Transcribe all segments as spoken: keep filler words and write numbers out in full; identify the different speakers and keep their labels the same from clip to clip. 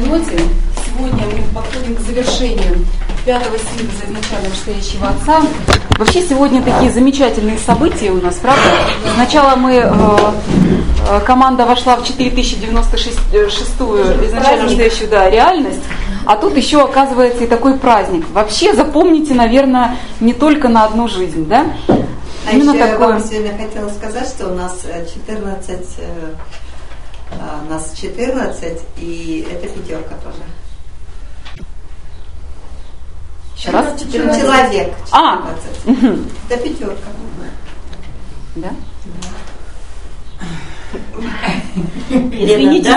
Speaker 1: ноте. Сегодня мы подходим к завершению пятого синтеза изначально вышестоящего отца. Вообще сегодня такие замечательные события у нас, правда? Сначала мы, э, команда вошла в четыре тысячи девяносто шестую изначально вышестоящую, да, реальность, а тут еще оказывается и такой праздник. Вообще запомните, наверное, не только на одну жизнь, да?
Speaker 2: А
Speaker 1: Именно
Speaker 2: еще
Speaker 1: такое...
Speaker 2: я вам сегодня хотела сказать, что у нас четырнадцать, у нас четырнадцать, и это пятерка тоже.
Speaker 1: Еще раз?
Speaker 2: четырнадцать человек. четырнадцать.
Speaker 1: А!
Speaker 2: Это пятерка.
Speaker 1: Да?
Speaker 2: Извините.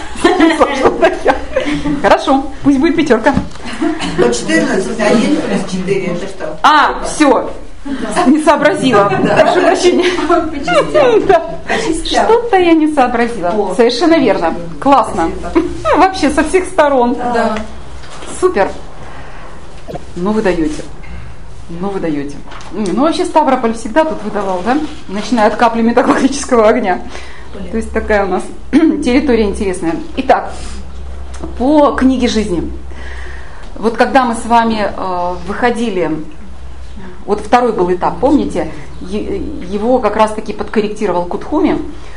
Speaker 1: Хорошо, пусть будет пятерка.
Speaker 2: Вот четырнадцать, один плюс четыре, это что?
Speaker 1: А, все. Не сообразила. Прошу прощения. Что-то я не сообразила. Совершенно верно. Классно. Вообще со всех сторон.
Speaker 2: Да.
Speaker 1: Супер. Ну вы даете. Ну вы даете. Ну вообще Ставрополь всегда тут выдавал, да? Начиная от капли металлургического огня. То есть такая у нас территория интересная. Итак, по книге жизни. Вот когда мы с вами э, выходили, вот второй был этап, помните, его как раз-таки подкорректировал Кутхуми.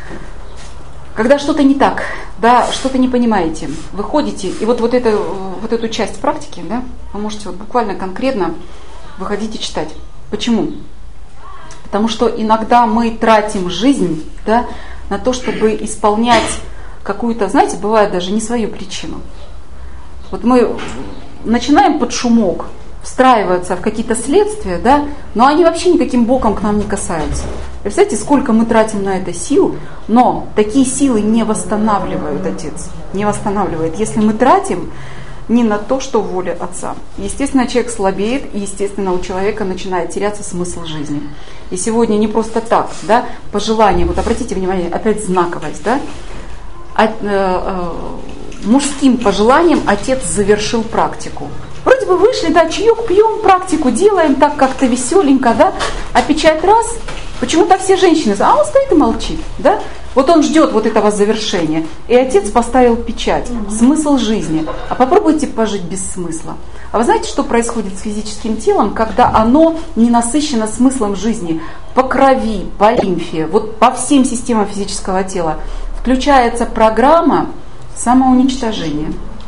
Speaker 1: Когда что-то не так, да, что-то не понимаете, вы ходите, и вот, вот, это, вот эту часть практики, да, вы можете вот буквально конкретно выходить и читать. Почему? Потому что иногда мы тратим жизнь, да, на то, чтобы исполнять какую-то, знаете, бывает даже не свою причину. Вот мы начинаем под шумок встраиваться в какие-то следствия, да, но они вообще никаким боком к нам не касаются. Представляете, сколько мы тратим на это сил, но такие силы не восстанавливают Отец, не восстанавливает. Если мы тратим не на то, что воля Отца. Естественно, человек слабеет, и, естественно, у человека начинает теряться смысл жизни. И сегодня не просто так, да, пожелание, вот обратите внимание, опять знаковость, да, от, э, э, мужским пожеланием Отец завершил практику. Вроде бы вышли, да, чаек пьем, практику делаем, так как-то веселенько, да, а печать раз, почему-то все женщины, а он стоит и молчит, да. Вот он ждет вот этого завершения. И Отец поставил печать, смысл жизни. А попробуйте пожить без смысла. А вы знаете, что происходит с физическим телом, когда оно не насыщено смыслом жизни? По крови, по лимфе, вот по всем системам физического тела включается программа самоуничтожения.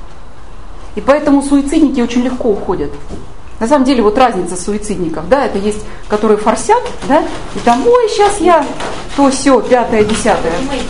Speaker 1: И поэтому суицидники очень легко уходят. На самом деле, вот разница суицидников, да, это есть, которые форсят, да, и там, ой, сейчас я, то все, пятое, десятое.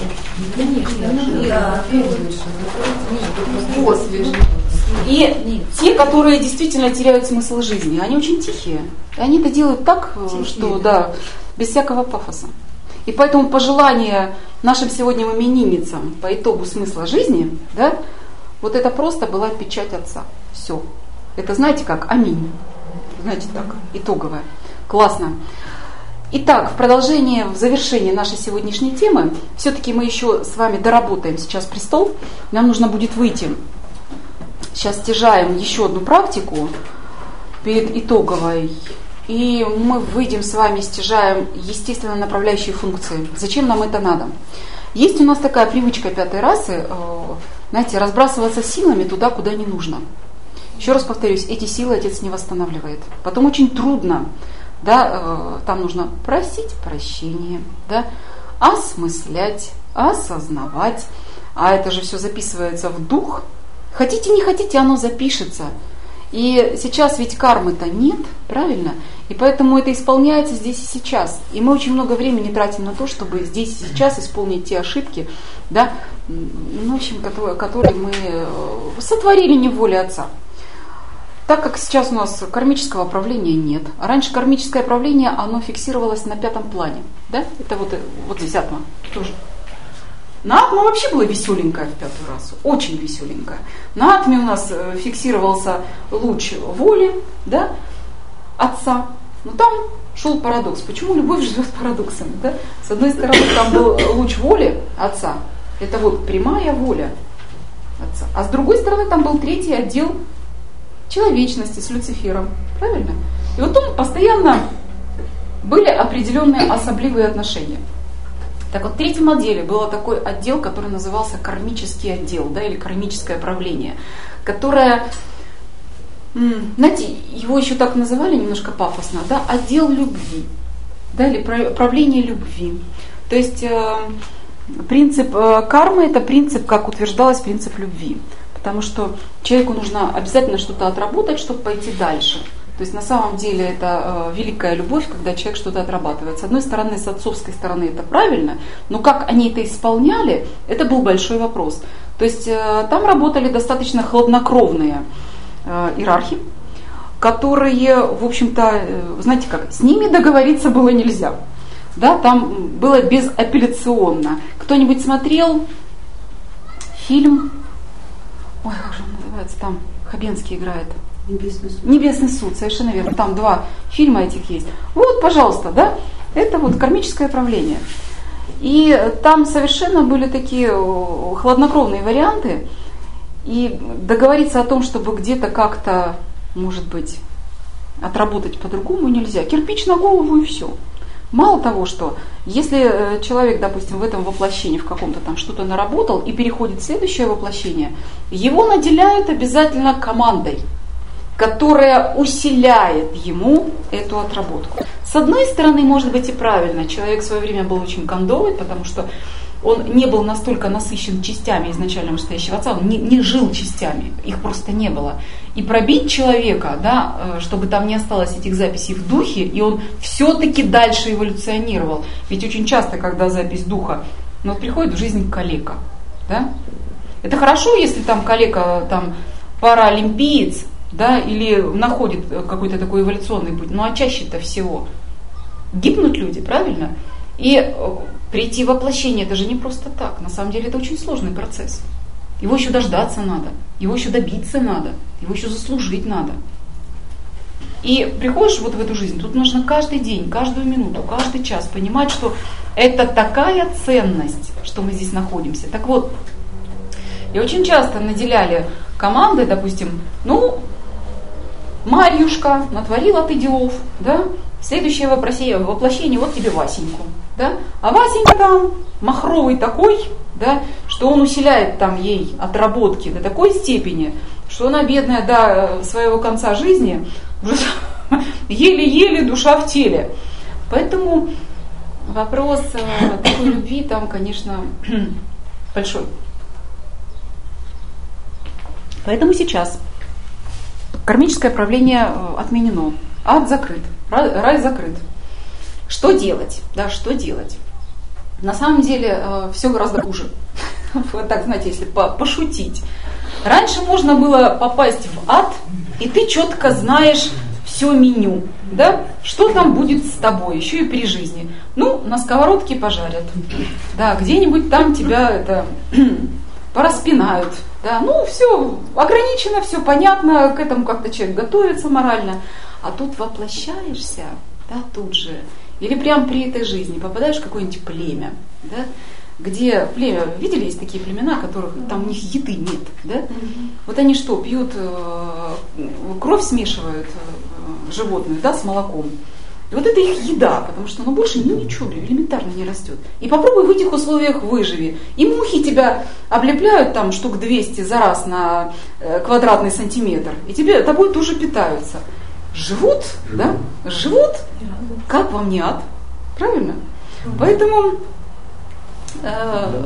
Speaker 1: И те, которые действительно теряют смысл жизни, они очень тихие. И они это делают так, тихие, что, да, без всякого пафоса. И поэтому пожелание нашим сегодняшним именинницам по итогу смысла жизни, да, вот это просто была печать Отца. Все. Это знаете как? Аминь. Знаете так, итоговое. Классно. Итак, в продолжение, в завершение нашей сегодняшней темы, все-таки мы еще с вами доработаем сейчас престол. Нам нужно будет выйти. Сейчас стяжаем еще одну практику перед итоговой. И мы выйдем с вами, стяжаем естественно направляющие функции. Зачем нам это надо? Есть у нас такая привычка пятой расы, знаете, разбрасываться силами туда, куда не нужно. Еще раз повторюсь, эти силы Отец не восстанавливает. Потом очень трудно, да, там нужно просить прощения, да, осмыслять, осознавать, а это же все записывается в дух. Хотите, не хотите, оно запишется. И сейчас ведь кармы-то нет, правильно? И поэтому это исполняется здесь и сейчас. И мы очень много времени тратим на то, чтобы здесь и сейчас исполнить те ошибки, да, ну, в общем, которые, которые мы сотворили не в воле Отца. Так как сейчас у нас кармического правления нет, а раньше кармическое правление, оно фиксировалось на пятом плане, да? Это вот, вот здесь атма тоже. На атме вообще была веселенькая в пятую расу, очень веселенькая. На атме у нас фиксировался луч воли, да, Отца. Но там шел парадокс. Почему любовь живет парадоксами? Да? С одной стороны, там был луч воли Отца, это вот прямая воля Отца. А с другой стороны, там был третий отдел человечности с Люцифером. Правильно? И вот он постоянно были определенные особливые отношения. Так вот, в третьем отделе был такой отдел, который назывался кармический отдел, да, или кармическое правление, которое, знаете, его еще так называли немножко пафосно, да, отдел любви, да, или правление любви. То есть э, принцип э, кармы – это принцип, как утверждалось, принцип любви, потому что человеку нужно обязательно что-то отработать, чтобы пойти дальше. То есть на самом деле это э, великая любовь, когда человек что-то отрабатывает. С одной стороны, с отцовской стороны это правильно, но как они это исполняли, это был большой вопрос. То есть э, там работали достаточно хладнокровные э, иерархи, которые, в общем-то, э, знаете как, с ними договориться было нельзя. Да, там было безапелляционно. Кто-нибудь смотрел фильм, ой, как же он называется, там Хабенский играет.
Speaker 2: Небесный суд.
Speaker 1: Небесный суд, совершенно верно. Там два фильма этих есть. Вот, пожалуйста, да, это вот кармическое правление. И там совершенно были такие хладнокровные варианты. И договориться о том, чтобы где-то как-то, может быть, отработать по-другому нельзя. Кирпич на голову и все. Мало того, что если человек, допустим, в этом воплощении в каком-то там что-то наработал и переходит в следующее воплощение, его наделяют обязательно командой, которая усиляет ему эту отработку. С одной стороны, может быть и правильно, человек в свое время был очень кондовый, потому что он не был настолько насыщен частями изначально вышестоящего отца, он не, не жил частями, их просто не было. И пробить человека, да, чтобы там не осталось этих записей в духе, и он все-таки дальше эволюционировал. Ведь очень часто, когда запись духа, ну, вот приходит в жизнь калека, да? Это хорошо, если там калека, там, паралимпиец, да, или находит какой-то такой эволюционный путь, ну а чаще-то всего гибнут люди, правильно? И прийти в воплощение, это же не просто так, на самом деле это очень сложный процесс. Его еще дождаться надо, его еще добиться надо, его еще заслужить надо. И приходишь вот в эту жизнь, тут нужно каждый день, каждую минуту, каждый час понимать, что это такая ценность, что мы здесь находимся. Так вот, и очень часто наделяли команды, допустим, ну, Марьюшка, натворила ты делов, да, следующее воплощение, воплощение, вот тебе Васеньку, да, а Васенька там махровый такой, да, что он усиляет там ей отработки до такой степени, что она, бедная, до своего конца жизни еле-еле душа в теле. Поэтому вопрос такой любви там, конечно, большой. Поэтому сейчас кармическое правление отменено, ад закрыт, рай закрыт. Что делать? Да, что делать? На самом деле все гораздо хуже. Вот так, знаете, если пошутить. Раньше можно было попасть в ад, и ты четко знаешь все меню, да? Что там будет с тобой, еще и при жизни. Ну, на сковородке пожарят, да, где-нибудь там тебя это пораспинают. Да, ну, все ограничено, все понятно, к этому как-то человек готовится морально. А тут воплощаешься, да, тут же, или прямо при этой жизни попадаешь в какое-нибудь племя, да, где племя, видели, есть такие племена, которых там у них еды нет, да? Вот они что, пьют, кровь смешивают животных, да, с молоком. И вот это их еда, потому что ну, больше ну, ничего элементарно не растет. И попробуй в этих условиях выживи. И мухи тебя облепляют там штук двести за раз на э, квадратный сантиметр. И тебе тобой тоже питаются. Живут, да? Живут, как вам не ад. Правильно? Поэтому э,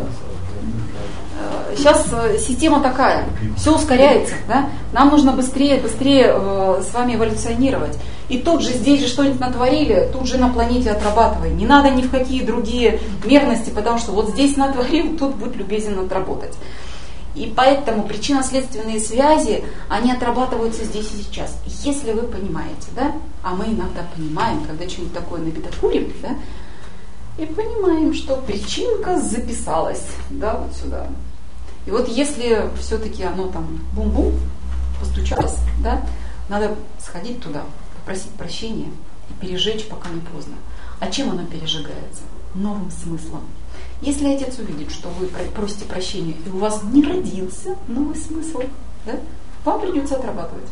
Speaker 1: э, сейчас система такая, все ускоряется, да? Нам нужно быстрее, быстрее э, с вами эволюционировать. И тут же здесь же что-нибудь натворили, тут же на планете отрабатывай. Не надо ни в какие другие мерности, потому что вот здесь натворил, тут будь любезен отработать. И поэтому причинно-следственные связи, они отрабатываются здесь и сейчас. Если вы понимаете, да, а мы иногда понимаем, когда что-нибудь такое набедокурим, да, и понимаем, что причинка записалась, да, вот сюда. И вот если все-таки оно там бум-бум, постучалось, да, надо сходить туда, попросить прощения и пережечь, пока не поздно. А чем оно пережигается? Новым смыслом. Если отец увидит, что вы просите прощения, и у вас не родился новый смысл, да, вам придется отрабатывать.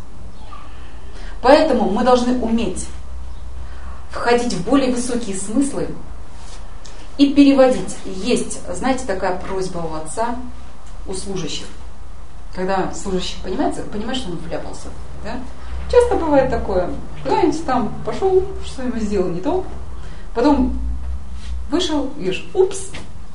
Speaker 1: Поэтому мы должны уметь входить в более высокие смыслы и переводить. Есть, знаете, такая просьба у отца, у служащих. Когда служащий понимает, понимает, что он вляпался. Да? Часто бывает такое. Куда-нибудь там пошел, что-нибудь сделал не то. Потом вышел, видишь, упс.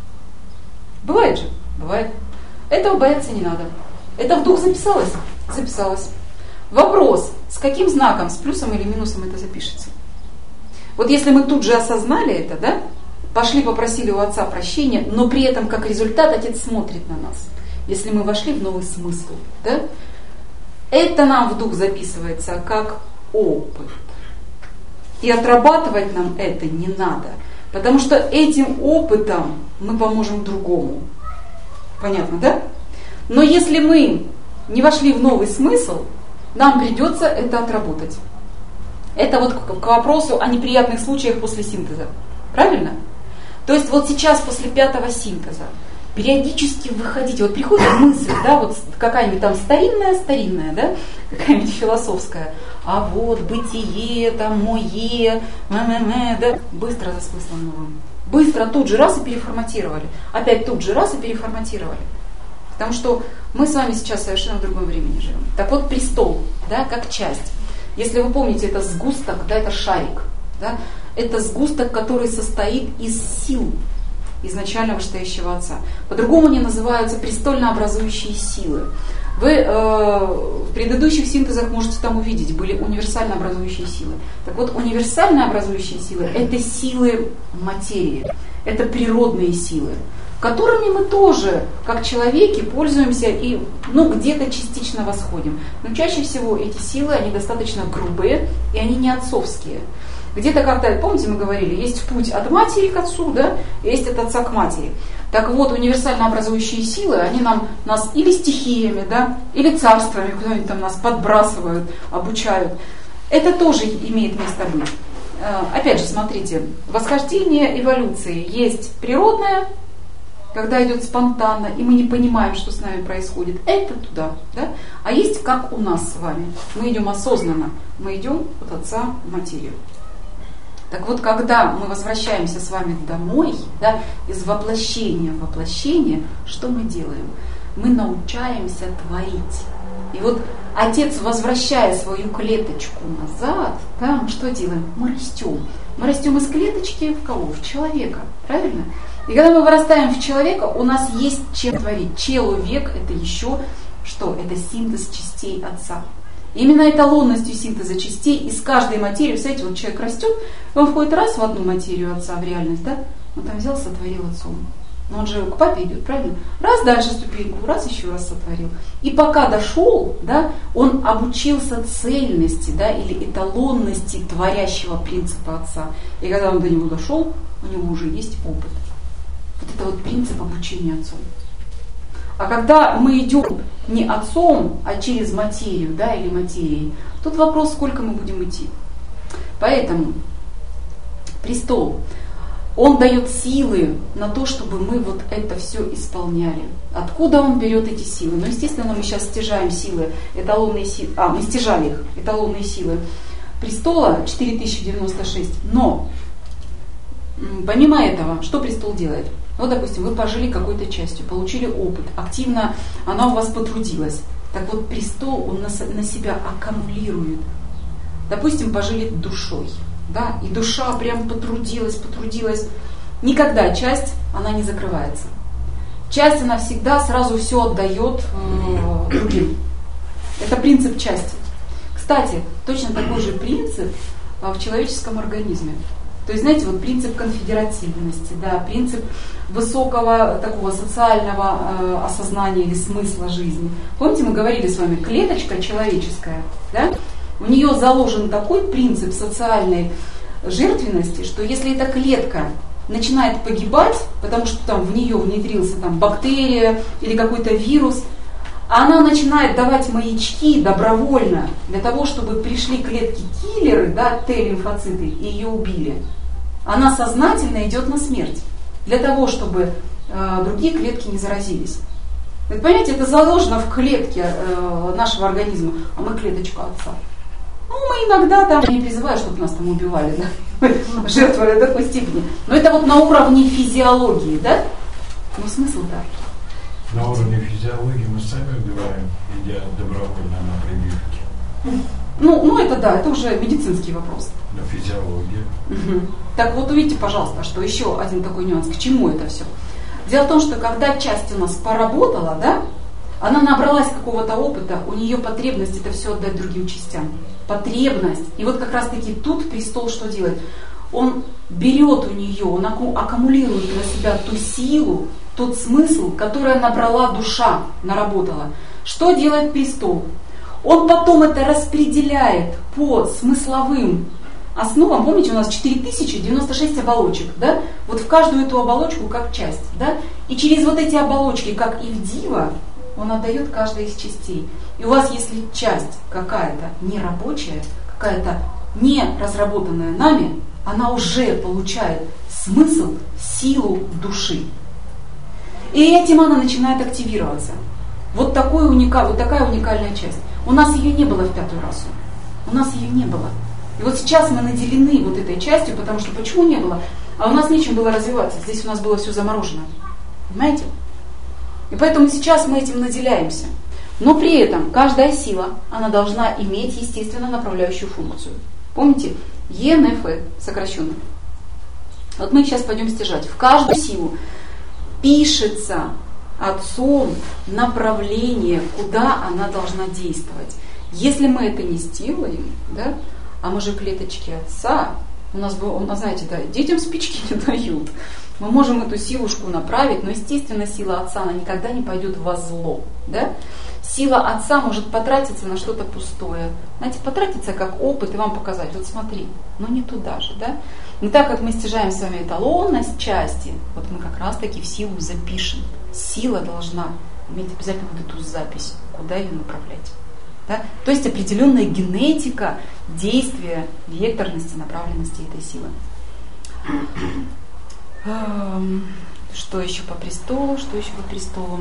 Speaker 1: Бывает же? Бывает. Этого бояться не надо. Это вдруг записалось? Записалось. Вопрос, с каким знаком, с плюсом или минусом это запишется? Вот если мы тут же осознали это, да, пошли попросили у отца прощения, но при этом как результат отец смотрит на нас. Если мы вошли в новый смысл, да, это нам в дух записывается как опыт. И отрабатывать нам это не надо, потому что этим опытом мы поможем другому. Понятно, да? Но если мы не вошли в новый смысл, нам придется это отработать. Это вот к вопросу о неприятных случаях после синтеза. Правильно? То есть вот сейчас после пятого синтеза периодически выходите, вот приходит мысль, да, вот какая-нибудь там старинная-старинная, да, какая-нибудь философская, а вот бытие, там, мое, мэ-мэ-мэ, да, быстро за смыслом новым. Быстро тут же раз и переформатировали. Опять тут же раз и переформатировали. Потому что мы с вами сейчас совершенно в другом времени живем. Так вот, престол, да, как часть. Если вы помните, это сгусток, да, это шарик, да, это сгусток, который состоит из сил изначально вышестоящего отца. По-другому они называются престольно-образующие силы. Вы э, в предыдущих синтезах можете там увидеть, были универсально образующие силы. Так вот, универсально образующие силы – это силы материи, это природные силы, которыми мы тоже, как человеки, пользуемся и ну, где-то частично восходим. Но чаще всего эти силы, они достаточно грубые, и они не отцовские. Где-то как-то, помните, мы говорили, есть путь от матери к отцу, да, есть от отца к матери. Так вот, универсально образующие силы, они нам, нас или стихиями, да, или царствами куда-нибудь там нас подбрасывают, обучают. Это тоже имеет место быть. Опять же, смотрите, восхождение эволюции есть природное, когда идет спонтанно, и мы не понимаем, что с нами происходит. Это туда, да? А есть как у нас с вами. Мы идем осознанно, мы идем от отца в материю. Так вот, когда мы возвращаемся с вами домой, да, из воплощения в воплощение, что мы делаем? Мы научаемся творить. И вот отец, возвращая свою клеточку назад, да, мы что делаем? Мы растем. Мы растем из клеточки в кого? В человека. Правильно? И когда мы вырастаем в человека, у нас есть чем творить. Человек – это еще что? Это синтез частей отца. Именно эталонностью синтеза частей из каждой материи, представляете, вот человек растет, он входит раз в одну материю отца, в реальность, да? Он там взял, сотворил отцом. Но он же к папе идет, правильно? Раз дальше ступеньку, раз еще раз сотворил. И пока дошел, да, он обучился цельности, да, или эталонности творящего принципа отца. И когда он до него дошел, у него уже есть опыт. Вот это вот принцип обучения отцом. А когда мы идем не отцом, а через материю, да, или материей, тут вопрос, сколько мы будем идти. Поэтому престол, он дает силы на то, чтобы мы вот это все исполняли. Откуда он берет эти силы? Ну, естественно, мы сейчас стяжаем силы, эталонные силы, а, мы стяжали их, эталонные силы престола четыре тысячи девяносто шесть. Но, помимо этого, что престол делает? Вот, допустим, вы пожили какой-то частью, получили опыт, активно она у вас потрудилась. Так вот, престол, он на, на себя аккумулирует. Допустим, пожили душой, да, и душа прям потрудилась, потрудилась. Никогда часть, она не закрывается. Часть, она всегда сразу все отдает э, другим. Это принцип части. Кстати, точно такой же принцип э, в человеческом организме. То есть, знаете, вот принцип конфедеративности, да, принцип высокого такого социального э, осознания или смысла жизни. Помните, мы говорили с вами, клеточка человеческая, да, у нее заложен такой принцип социальной жертвенности, что если эта клетка начинает погибать, потому что там в нее внедрился там бактерия или какой-то вирус, она начинает давать маячки добровольно для того, чтобы пришли клетки-киллеры, да, Т-лимфоциты, и ее убили. Она сознательно идет на смерть для того, чтобы э, другие клетки не заразились. Вы понимаете, это заложено в клетке э, нашего организма, а мы клеточка отца. Ну, иногда там, не призываю, чтобы нас там убивали, да? Жертвовали до такой степени. Но это вот на уровне физиологии, да? Но смысл-то?
Speaker 3: На уровне физиологии мы сами убиваем, идя добровольно на прививки.
Speaker 1: Ну, ну это да, это уже медицинский вопрос.
Speaker 3: На физиологии.
Speaker 1: Угу. Так вот увидите, пожалуйста, что еще один такой нюанс, к чему это все. Дело в том, что когда часть у нас поработала, да, она набралась какого-то опыта, у нее потребность это все отдать другим частям. Потребность. И вот как раз таки тут престол что делает? Он берет у нее, он аккумулирует на себя ту силу, тот смысл, который набрала душа, наработала. Что делает престол? Он потом это распределяет по смысловым основам. Помните, у нас четыре тысячи девяносто шесть оболочек, да? Вот в каждую эту оболочку как часть, да? И через вот эти оболочки, как и в дива, он отдает каждой из частей. И у вас, если часть какая-то нерабочая, какая-то не разработанная нами, она уже получает смысл, силу души. И этим она начинает активироваться. Вот, такой уника, вот такая уникальная часть. У нас ее не было в пятую расу. У нас ее не было. И вот сейчас мы наделены вот этой частью, потому что почему не было? А у нас нечем было развиваться. Здесь у нас было все заморожено. Понимаете? И поэтому сейчас мы этим наделяемся. Но при этом каждая сила, она должна иметь, естественно, направляющую функцию. Помните? Е Н Ф сокращенно. Вот мы сейчас пойдем стяжать. В каждую силу пишется Отцом направление, куда она должна действовать. Если мы это не сделаем, да, а мы же клеточки Отца, у нас, у нас, знаете, да, детям спички не дают. Мы можем эту силушку направить, но, естественно, сила Отца, она никогда не пойдет во зло. Да? Сила Отца может потратиться на что-то пустое. Знаете, потратиться как опыт и вам показать, вот смотри, но не туда же. Да? Но так как мы стяжаем с вами эталонность части, вот мы как раз таки в силу запишем. Сила должна иметь обязательно вот эту запись, куда ее направлять. Да? То есть определенная генетика действия, векторности, направленности этой силы. Что еще по престолу? Что еще по престолу?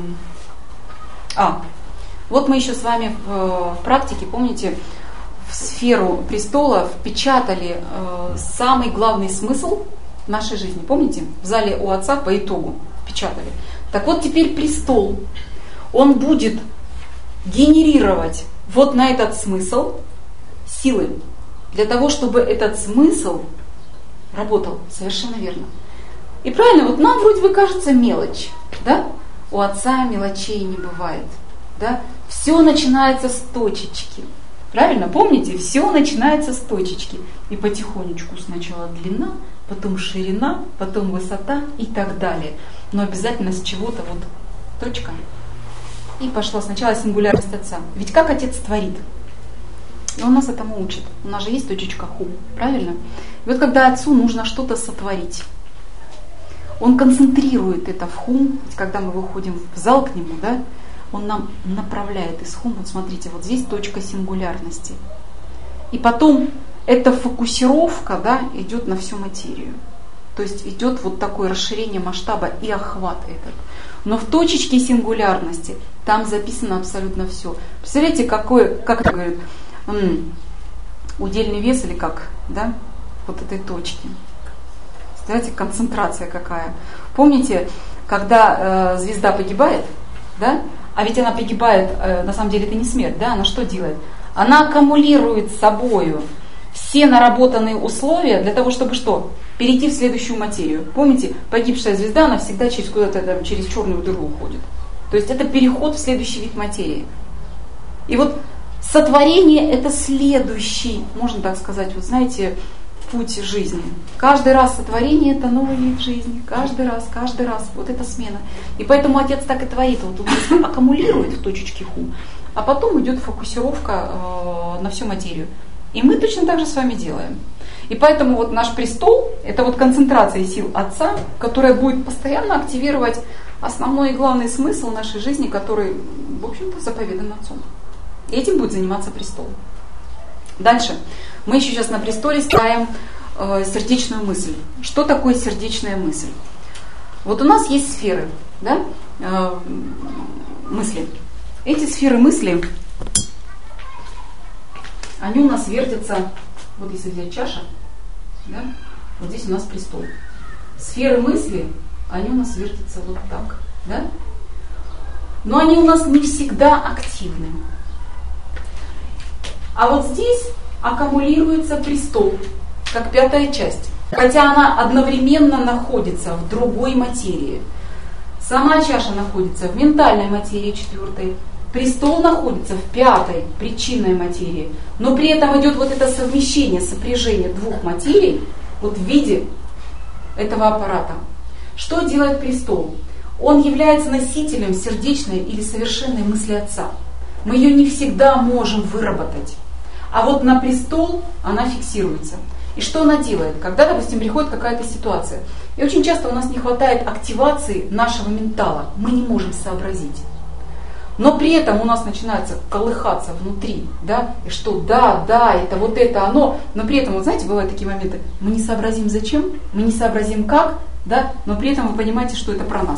Speaker 1: А, вот мы еще с вами в, в практике, помните, в сферу престола впечатали э, самый главный смысл нашей жизни. Помните? В зале у Отца по итогу впечатали. Так вот теперь престол, он будет генерировать вот на этот смысл силы, для того, чтобы этот смысл работал. Совершенно верно. И правильно, вот нам вроде бы кажется мелочь, да? У Отца мелочей не бывает, да? Все начинается с точечки. Правильно, помните? Все начинается с точечки. И потихонечку сначала длина, потом ширина, потом высота и так далее. Но обязательно с чего-то вот точка. И пошла сначала сингулярность Отца. Ведь как Отец творит? И он нас этому учит. У нас же есть точечка Ху, правильно? И вот когда Отцу нужно что-то сотворить, он концентрирует это в Хум. Ведь когда мы выходим в зал к нему, да, он нам направляет из Хум. Вот смотрите, вот здесь точка сингулярности. И потом эта фокусировка, да, идет на всю материю. То есть идет вот такое расширение масштаба и охват этот. Но в точечке сингулярности там записано абсолютно все. Представляете, какой, как это говорят, м- удельный вес или как, да, вот этой точки. Представляете, концентрация какая. Помните, когда э, звезда погибает, да, а ведь она погибает, э, на самом деле это не смерть, да, она что делает? Она аккумулирует с собою все наработанные условия для того, чтобы что? Перейти в следующую материю. Помните, погибшая звезда, она всегда через куда-то там, через черную дыру уходит. То есть это переход в следующий вид материи. И вот сотворение это следующий, можно так сказать, вот знаете, путь жизни. Каждый раз сотворение это новый вид жизни. Каждый раз, каждый раз. Вот эта смена. И поэтому Отец так и творит. Вот он аккумулирует в точечке Ху, а потом идет фокусировка э, на всю материю. И мы точно так же с вами делаем. И поэтому вот наш престол это вот концентрация сил Отца, которая будет постоянно активировать основной и главный смысл нашей жизни, который, в общем-то, заповедан Отцом. И этим будет заниматься престол. Дальше. Мы еще сейчас на престоле ставим э, сердечную мысль. Что такое сердечная мысль? Вот у нас есть сферы, да, э, мысли. Эти сферы мысли, они у нас вертятся, вот если взять чаша, да, вот здесь у нас престол. Сферы мысли, они у нас вертятся вот так, да? Но они у нас не всегда активны. А вот здесь аккумулируется престол, как пятая часть. Хотя она одновременно находится в другой материи. Сама чаша находится в ментальной материи четвертой. Престол находится в пятой, причинной материи. Но при этом идет вот это совмещение, сопряжение двух материй вот в виде этого аппарата. Что делает престол? Он является носителем сердечной или совершенной мысли Отца. Мы ее не всегда можем выработать. А вот на престол она фиксируется. И что она делает? Когда, допустим, приходит какая-то ситуация. И очень часто у нас не хватает активации нашего ментала. Мы не можем сообразить. Но при этом у нас начинается колыхаться внутри, да, и что да, да, это вот это оно, но при этом, вот знаете, бывают такие моменты, мы не сообразим зачем, мы не сообразим как, да, но при этом вы понимаете, что это про нас.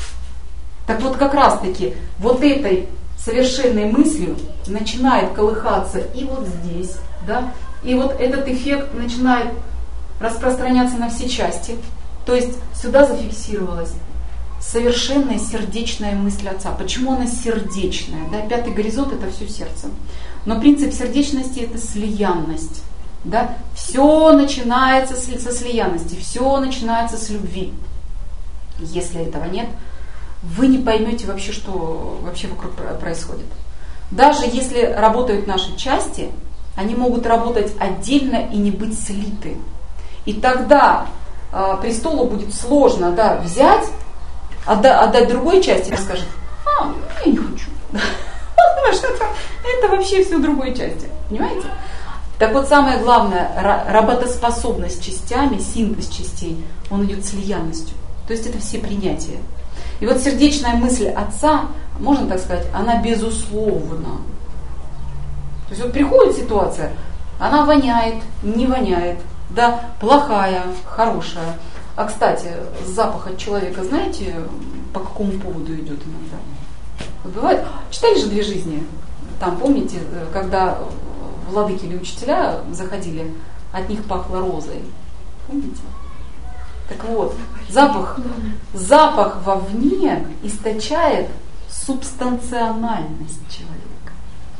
Speaker 1: Так вот как раз таки вот этой совершенной мыслью начинает колыхаться и вот здесь, да, и вот этот эффект начинает распространяться на все части, то есть сюда зафиксировалась совершенная сердечная мысль Отца. Почему она сердечная? Да? Пятый горизонт – это все сердце. Но принцип сердечности – это слиянность. Да? Все начинается со слиянности, все начинается с любви. Если этого нет, вы не поймете вообще, что вообще вокруг происходит. Даже если работают наши части, они могут работать отдельно и не быть слиты. И тогда э, престолу будет сложно, да, взять, Отда- отдать другой части, и скажет, а, я не хочу. Потому что это, это вообще все другой части. Понимаете? Так вот, самое главное, работоспособность частями, синтез частей, он идет с слиянностью. То есть это все принятия. И вот сердечная мысль Отца, можно так сказать, она безусловна. То есть вот приходит ситуация, она воняет, не воняет, да, плохая, хорошая. А, кстати, запах от человека, знаете, по какому поводу идет иногда? Вот бывает, читали же «Две жизни»? Там, помните, когда владыки или учителя заходили, от них пахло розой. Помните? Так вот, запах, запах вовне источает субстанциональность человека.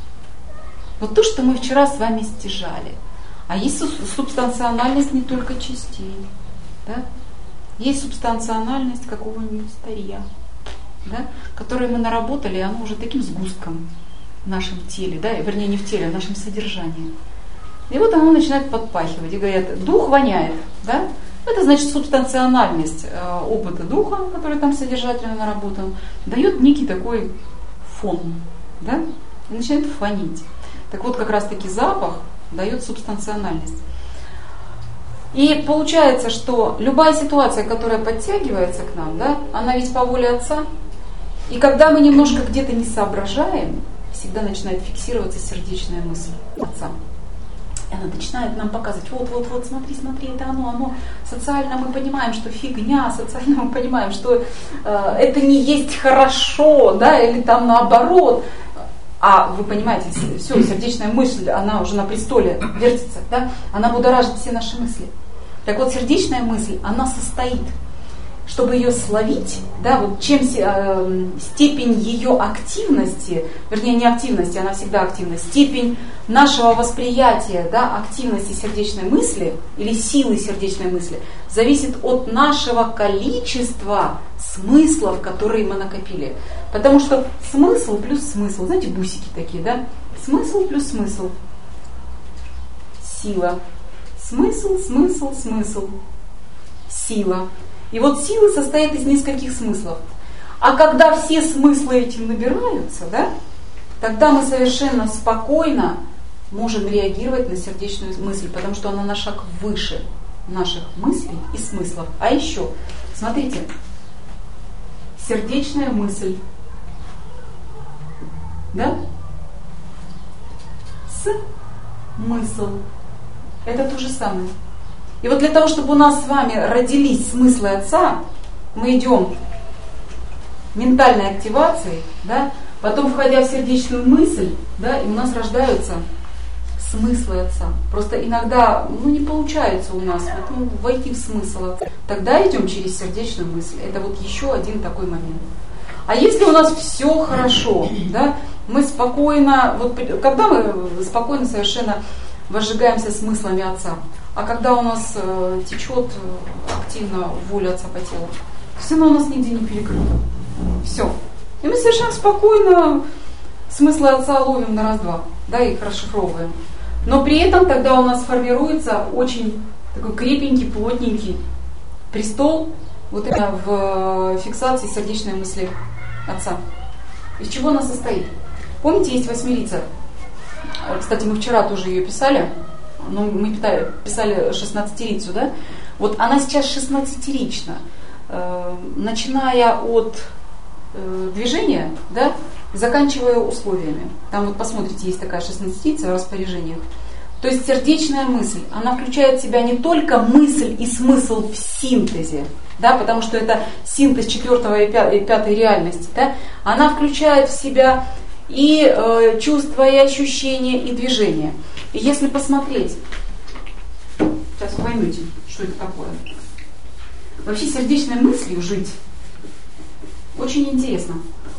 Speaker 1: Вот то, что мы вчера с вами стяжали. А есть субстанциональность не только частей. Да? Есть субстанциональность какого-нибудь старья, да, которое мы наработали, и оно уже таким сгустком в нашем теле, да, вернее не в теле, а в нашем содержании. И вот оно начинает подпахивать, и говорят, дух воняет, да? Это значит субстанциональность э, опыта духа, который там содержательно наработан, дает некий такой фон, да, и начинает фонить. Так вот, как раз таки запах дает субстанциональность. И получается, что любая ситуация, которая подтягивается к нам, да, она ведь по воле Отца. И когда мы немножко где-то не соображаем, всегда начинает фиксироваться сердечная мысль Отца. И она начинает нам показывать, вот, вот, вот, смотри, смотри, это оно, оно. Социально мы понимаем, что фигня, социально мы понимаем, что э, это не есть хорошо, да, или там наоборот. А вы понимаете, все, сердечная мысль, она уже на престоле вертится, да, она будоражит все наши мысли. Так вот, сердечная мысль, она состоит, чтобы ее словить, да, вот чем э, степень ее активности, вернее не активности, она всегда активна, степень нашего восприятия, да, активности сердечной мысли или силы сердечной мысли зависит от нашего количества смыслов, которые мы накопили. Потому что смысл плюс смысл, знаете, бусики такие, да, смысл плюс смысл, сила. Смысл, смысл, смысл, сила. И вот сила состоит из нескольких смыслов. А когда все смыслы эти набираются, да, тогда мы совершенно спокойно можем реагировать на сердечную мысль, потому что она на шаг выше наших мыслей и смыслов. А еще, смотрите, сердечная мысль, да, смысл. Это то же самое. И вот для того, чтобы у нас с вами родились смыслы Отца, мы идем ментальной активацией, да, потом входя в сердечную мысль, да, и у нас рождаются смыслы Отца. Просто иногда ну, не получается у нас вот, ну, войти в смысл Отца. Тогда идем через сердечную мысль. Это вот еще один такой момент. А если у нас все хорошо, да, мы спокойно, вот когда мы спокойно совершенно возжигаемся смыслами Отца, а когда у нас э, течет активно воля Отца по телу, все равно у нас нигде не перекрыто. Все. И мы совершенно спокойно смыслы Отца ловим на раз-два, да, и их расшифровываем. Но при этом тогда у нас формируется очень такой крепенький, плотненький престол вот это в фиксации сердечной мысли Отца. Из чего она состоит? Помните, есть восьмерица? Кстати, мы вчера тоже ее писали. Но мы писали шестнадцатерицу, да? Вот она сейчас шестнадцатерична. Начиная от движения, да, заканчивая условиями. Там вот посмотрите, есть такая шестнадцатерица в распоряжениях. То есть сердечная мысль, она включает в себя не только мысль и смысл в синтезе, да, потому что это синтез четвертого и пятой реальности, да, она включает в себя и э, чувства, и ощущения, и движения. И если посмотреть, сейчас вы поймете, что это такое. Вообще сердечной мыслью жить очень интересно.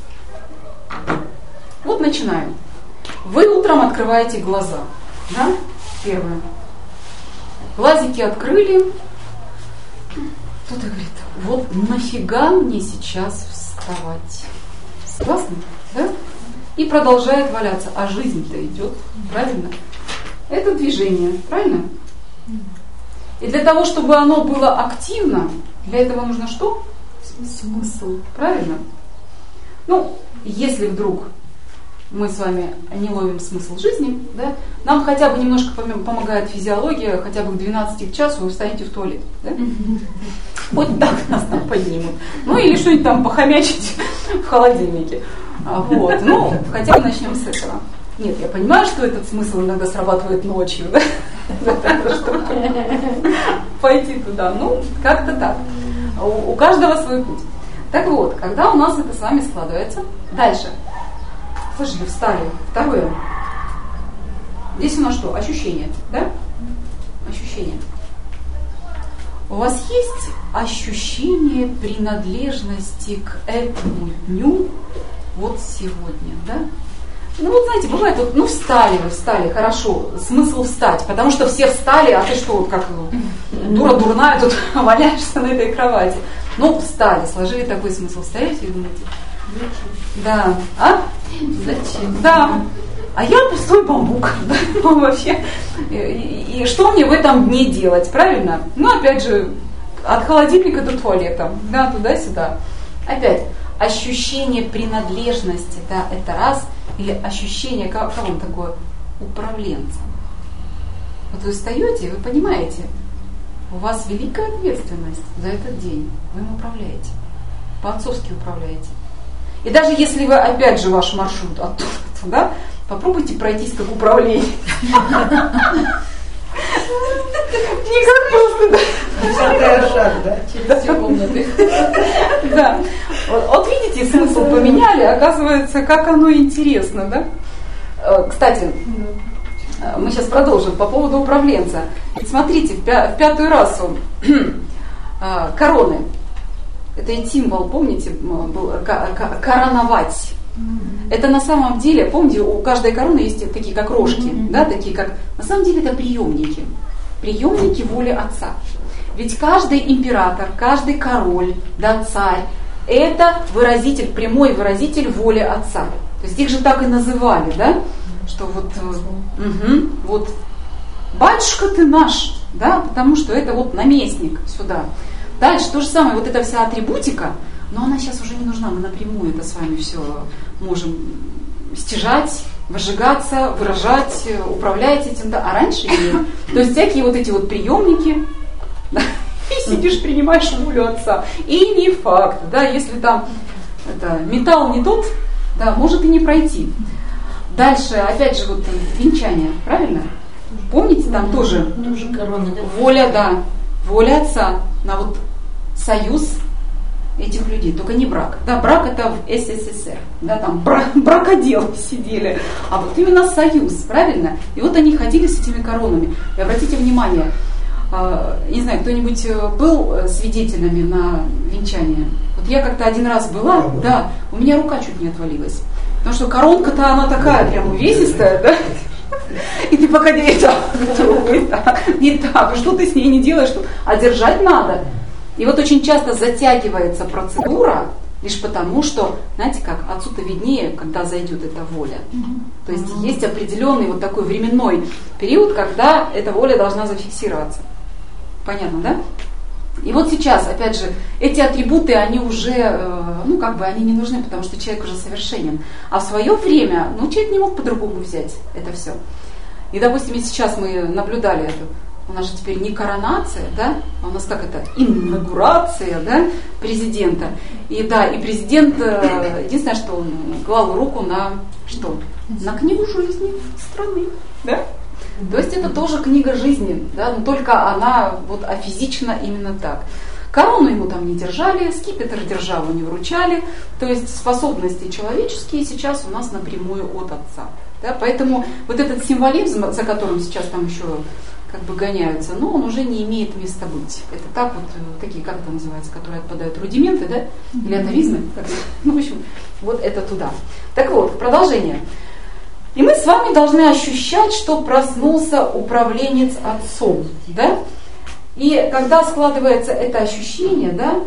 Speaker 1: Вот начинаем. Вы утром открываете глаза, да? Первое. Глазики открыли. Кто-то говорит, вот нафига мне сейчас вставать? Согласны? Да? И продолжает валяться. А жизнь-то идет, правильно? Это движение, правильно? И для того, чтобы оно было активно, для этого нужно что? Смысл. Правильно? Ну, если вдруг мы с вами не ловим смысл жизни, да, нам хотя бы немножко помогает физиология, хотя бы к двенадцати к часу вы встанете в туалет. Да? Вот так нас там поднимут. Ну или что-нибудь там похомячить в холодильнике. Вот. Ну, хотя бы начнем с этого. Нет, я понимаю, что этот смысл иногда срабатывает ночью, да? Пойти туда. Ну, как-то так. У каждого свой путь. Так вот, когда у нас это с вами складывается, дальше. Слышали, встали. Второе. Здесь у нас что? Ощущение, да? Ощущение. У вас есть ощущение принадлежности к этому дню вот сегодня, да? Ну вот знаете, бывает, вот, ну встали вы, встали, хорошо, смысл встать, потому что все встали, а ты что, вот как дура дурная, тут валяешься на этой кровати. Ну встали, сложили такой смысл, встаете и думаете, зачем? Да, а? Зачем? Да. А я пустой бамбук, да, ну, вообще. И, и, и что мне в этом дне делать, правильно? Ну опять же, от холодильника до туалета, да, туда-сюда. Опять, ощущение принадлежности, да, это раз. Или ощущение, кого он такое? Управленца. Вот вы встаете, вы понимаете, у вас великая ответственность за этот день. Вы им управляете. По-отцовски управляете. И даже если вы, опять же, ваш маршрут оттуда туда, попробуйте пройтись как управление. Не как просто, да.
Speaker 2: Шаг, да? Через все комнаты.
Speaker 1: Да. Вот видите, смысл поменяли, оказывается, как оно интересно, да? Кстати, мы сейчас продолжим по поводу управленца. Смотрите, в пятую расу короны. Это и символ, помните, был короновать. Это на самом деле, помните, у каждой короны есть такие как рожки, mm-hmm. да, такие как, на самом деле это приемники, приемники воли Отца. Ведь каждый император, каждый король, да, царь, это выразитель, прямой выразитель воли Отца. То есть их же так и называли, да, что вот, угу, вот, батюшка ты наш, да, потому что это вот наместник сюда. Дальше то же самое, вот эта вся атрибутика, но она сейчас уже не нужна, мы напрямую это с вами все можем стяжать, возжигаться, выражать, управлять этим, да, а раньше нет. То есть всякие вот эти вот приемники, да, и сидишь, принимаешь волю Отца. И не факт, да, если там это, металл не тот, да, может и не пройти. Дальше, опять же, вот венчание, правильно? Помните, там тоже воля, да, воля Отца на вот союз этих людей, только не брак. Да, брак это в эс эс эс эр, да, там брак, бракоделы сидели, а вот именно союз, правильно? И вот они ходили с этими коронами. И обратите внимание, не знаю, кто-нибудь был свидетелями на венчании? Вот я как-то один раз была, да, у меня рука чуть не отвалилась. Потому что коронка-то она такая прям увесистая, да? И ты пока не так, не так, не так, что ты с ней не делаешь, а держать надо. И вот очень часто затягивается процедура лишь потому, что, знаете как, отцу-то виднее, когда зайдет эта воля. То есть есть определенный вот такой временной период, когда эта воля должна зафиксироваться. Понятно, да? И вот сейчас, опять же, эти атрибуты, они уже, ну как бы, они не нужны, потому что человек уже совершенен. А в свое время, ну человек не мог по-другому взять это все. И, допустим, сейчас мы наблюдали это, у нас же теперь не коронация, да, а у нас как это, инаугурация, да, президента. И да, и президент, единственное, что он клал руку на что? На книгу жизни страны, да? То есть это тоже книга жизни, да, но только она вот афизична именно так. Корону ему там не держали, скипетр державу не вручали, то есть способности человеческие сейчас у нас напрямую от Отца. Да, поэтому вот этот символизм, за которым сейчас там еще как бы гоняются, но он уже не имеет места быть. Это так вот, такие, как это называется, которые отпадают, рудименты, да? Или атовизмы? Ну, в общем, вот это туда. Так вот, продолжение. И мы с вами должны ощущать, что проснулся управленец Отцом, да? И когда складывается это ощущение, да,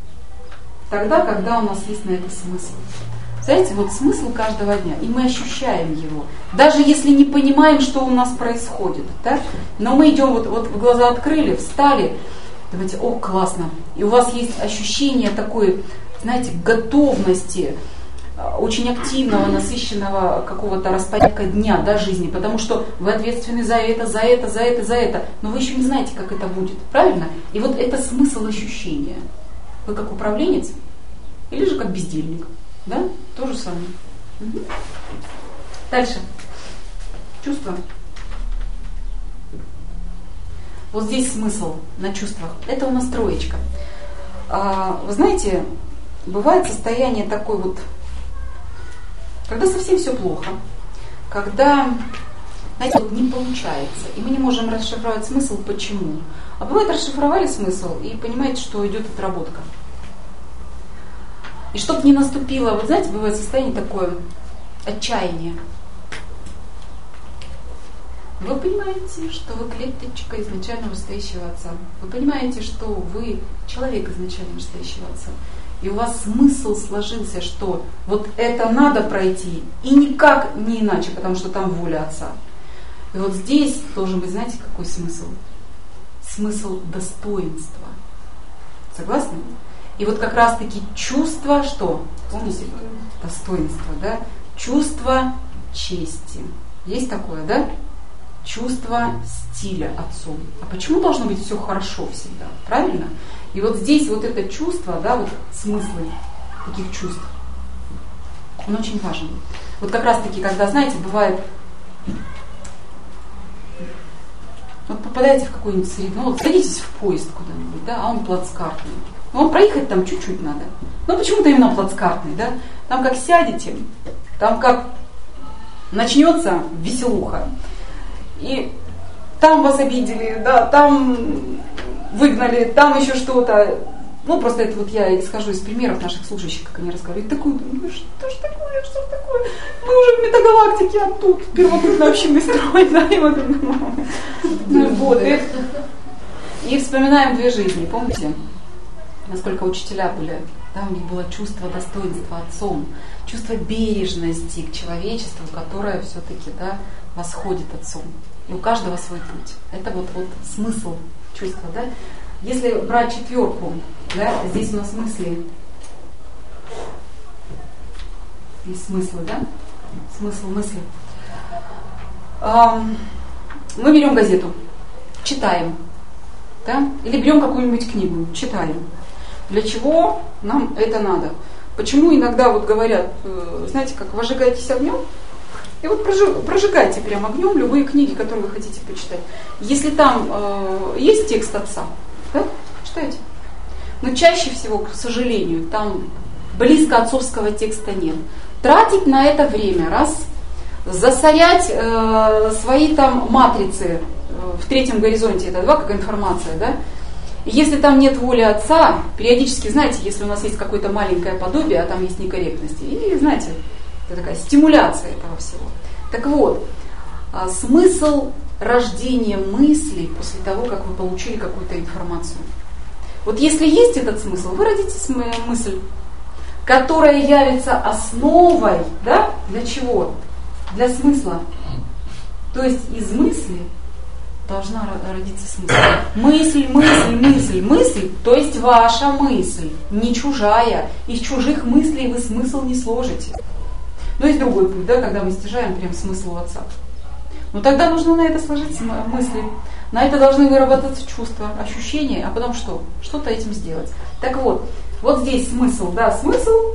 Speaker 1: тогда, когда у нас есть на это смысл. Знаете, вот смысл каждого дня, и мы ощущаем его. Даже если не понимаем, что у нас происходит, да? Но мы идем, вот, вот глаза открыли, встали, думаете, о, классно. И у вас есть ощущение такой, знаете, готовности, очень активного, насыщенного какого-то распорядка дня, да, жизни, потому что вы ответственны за это, за это, за это, за это, но вы еще не знаете, как это будет, правильно? И вот это смысл ощущения. Вы как управленец или же как бездельник, да? То же самое. Угу. Дальше. Чувства. Вот здесь смысл на чувствах. Это у нас троечка. А, вы знаете, бывает состояние такое вот, когда совсем все плохо, когда, знаете, вот не получается, и мы не можем расшифровать смысл, почему. А бывает, расшифровали смысл, и понимаете, что идет отработка. И чтобы не наступило, вот знаете, бывает состояние такое отчаяние. Вы понимаете, что вы клеточка изначально настоящего Отца. Вы понимаете, что вы человек изначально настоящего Отца. И у вас смысл сложился, что вот это надо пройти, и никак не иначе, потому что там воля Отца. И вот здесь должен быть, знаете, какой смысл? Смысл достоинства. Согласны? И вот как раз-таки чувство, что? Помните? Достоинство, да? Чувство чести. Есть такое, да? Чувство стиля Отцом. А почему должно быть все хорошо всегда? Правильно? И вот здесь вот это чувство, да, вот смыслы таких чувств, он очень важен. Вот как раз таки, когда, знаете, бывает, вот попадаете в какую-нибудь среду, ну вот садитесь в поезд куда-нибудь, да, а он плацкартный. Ну, он проехать там чуть-чуть надо. Ну, почему-то именно плацкартный, да? Там как сядете, там как начнется веселуха. И там вас обидели, да, там выгнали, там еще что-то. Ну, просто это вот я исхожу из примеров наших служащих, как они разговаривают. Такую, ну что ж такое, что ж такое? Мы уже в метагалактике, а тут первобытно-общинный строй, да, и вот, ну, вот. И, и вспоминаем две жизни, помните? Насколько учителя были, да, у них было чувство достоинства Отцом, чувство бережности к человечеству, которое все-таки, да, восходит Отцом. И у каждого свой путь. Это вот, вот смысл чувства, да. Если брать четверку, да, здесь у нас мысли. Есть смыслы, да? Смысл мысли. Мы берем газету, читаем, да? Или берем какую-нибудь книгу, читаем. Для чего нам это надо? Почему иногда вот говорят, знаете, как возжигайтесь огнем, и вот прожигайте прям огнем любые книги, которые вы хотите почитать. Если там э, есть текст Отца, да, читайте. но чаще всего, к сожалению, там близко отцовского текста нет. Тратить на это время, раз, засорять э, свои там матрицы э, в третьем горизонте, это два, как информация, да? Если там нет воли отца, периодически, знаете, если у нас есть какое-то маленькое подобие, а там есть некорректности, и, знаете, это такая стимуляция этого всего. Так вот, э, смысл рождения мыслей после того, как вы получили какую-то информацию. Вот если есть этот смысл, вы родите мысль, которая явится основой, да, для чего? Для смысла. То есть из мысли должна родиться смысл. Мысль, мысль, мысль, мысль, то есть ваша мысль, не чужая. Из чужих мыслей вы смысл не сложите. Но есть другой путь, да, когда мы стяжаем прям смысл у отца. Но тогда нужно на это сложить мысли. На это должны выработаться чувства, ощущения, а потом что? Что-то этим сделать. Так вот, вот здесь смысл, да, смысл.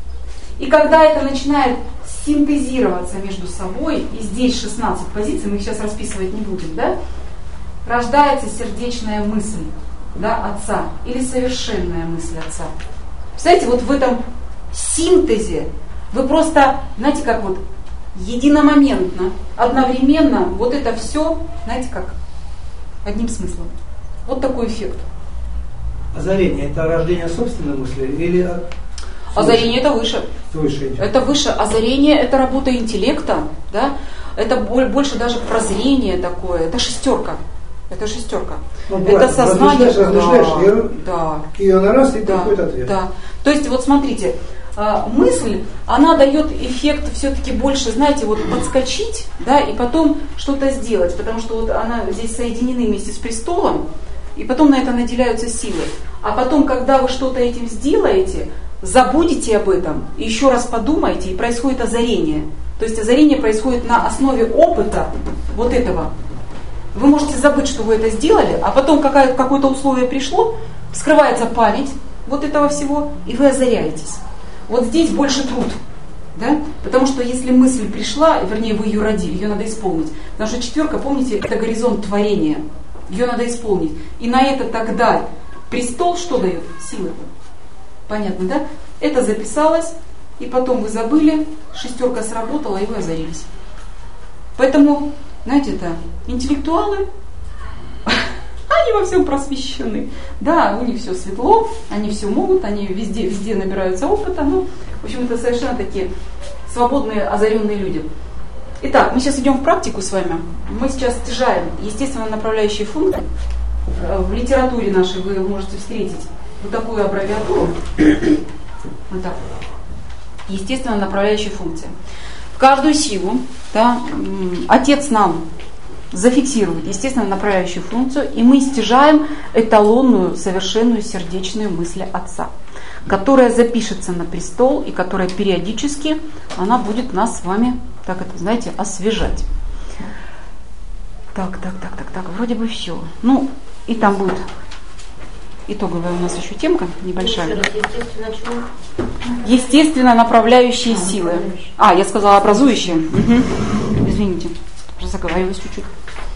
Speaker 1: И когда это начинает синтезироваться между собой, и здесь шестнадцать позиций, мы их сейчас расписывать не будем, да, рождается сердечная мысль, да, отца, или совершенная мысль отца. Представляете, вот в этом синтезе вы просто, знаете, как вот единомоментно, одновременно вот это все, знаете как, одним смыслом. Вот такой эффект.
Speaker 4: Озарение – это рождение собственной мысли или…
Speaker 1: Озарение – это выше.
Speaker 4: Выше.
Speaker 1: Это выше. Озарение – это работа интеллекта, да? Это больше даже прозрение такое. Это шестерка. Это шестерка.
Speaker 4: Ну,
Speaker 1: это
Speaker 4: бывает,
Speaker 1: сознание.
Speaker 4: Размышляешь, размышляешь,
Speaker 1: да,
Speaker 4: и ее на раз, и
Speaker 1: да,
Speaker 4: приходит ответ.
Speaker 1: Да. То есть, вот смотрите, мысль, она дает эффект все-таки больше, знаете, вот подскочить, да, и потом что-то сделать, потому что вот она здесь соединены вместе с престолом, и потом на это наделяются силы. А потом, когда вы что-то этим сделаете, забудете об этом, и еще раз подумаете, и происходит озарение. То есть озарение происходит на основе опыта вот этого. Вы можете забыть, что вы это сделали, а потом какая, какое-то условие пришло, вскрывается память вот этого всего, и вы озаряетесь. Вот здесь больше труд, да? Потому что если мысль пришла, вернее вы ее родили, ее надо исполнить. Потому что четверка, помните, это горизонт творения, ее надо исполнить. И на это тогда престол что дает? Силы. Понятно, да? Это записалось, и потом вы забыли, шестерка сработала, и вы озарились. Поэтому, знаете, это интеллектуалы, они во всем просвещены. Да, у них все светло, они все могут, они везде, везде набираются опыта. Ну, в общем, это совершенно такие свободные, озаренные люди. Итак, мы сейчас идем в практику с вами. Мы сейчас стяжаем естественно направляющие функции. В литературе нашей вы можете встретить вот такую аббревиатуру. Вот так. Естественно направляющие функции. В каждую силу, да, Отец нам зафиксирует, естественно, направляющую функцию, и мы стяжаем эталонную, совершенную сердечную мысль Отца, которая запишется на престол и которая периодически, она будет нас с вами, так это, знаете, освежать. Так, так, так, так, так, вроде бы все. Ну, и там будет итоговая у нас еще темка небольшая. Естественно, естественно направляющие силы. А, я сказала образующие. Угу. Извините, заговариваюсь чуть-чуть.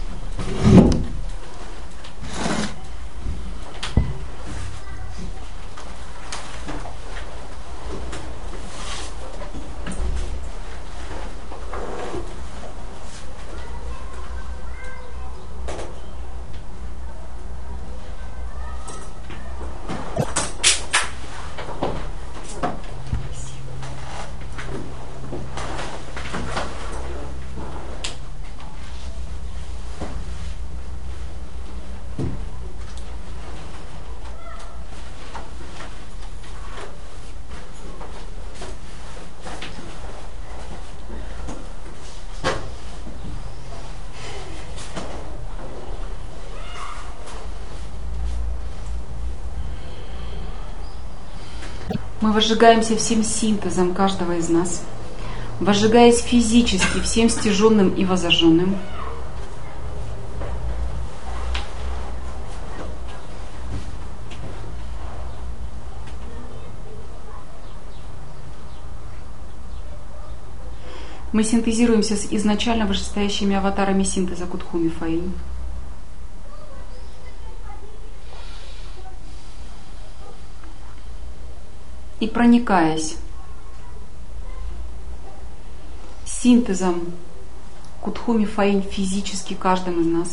Speaker 1: Мы возжигаемся всем синтезом каждого из нас, возжигаясь физически всем стяженным и возожженным. Мы синтезируемся с изначально вышестоящими аватарами синтеза Кутхуми Фаин. и проникаясь синтезом Кутхуми Фаинь физически каждым из нас,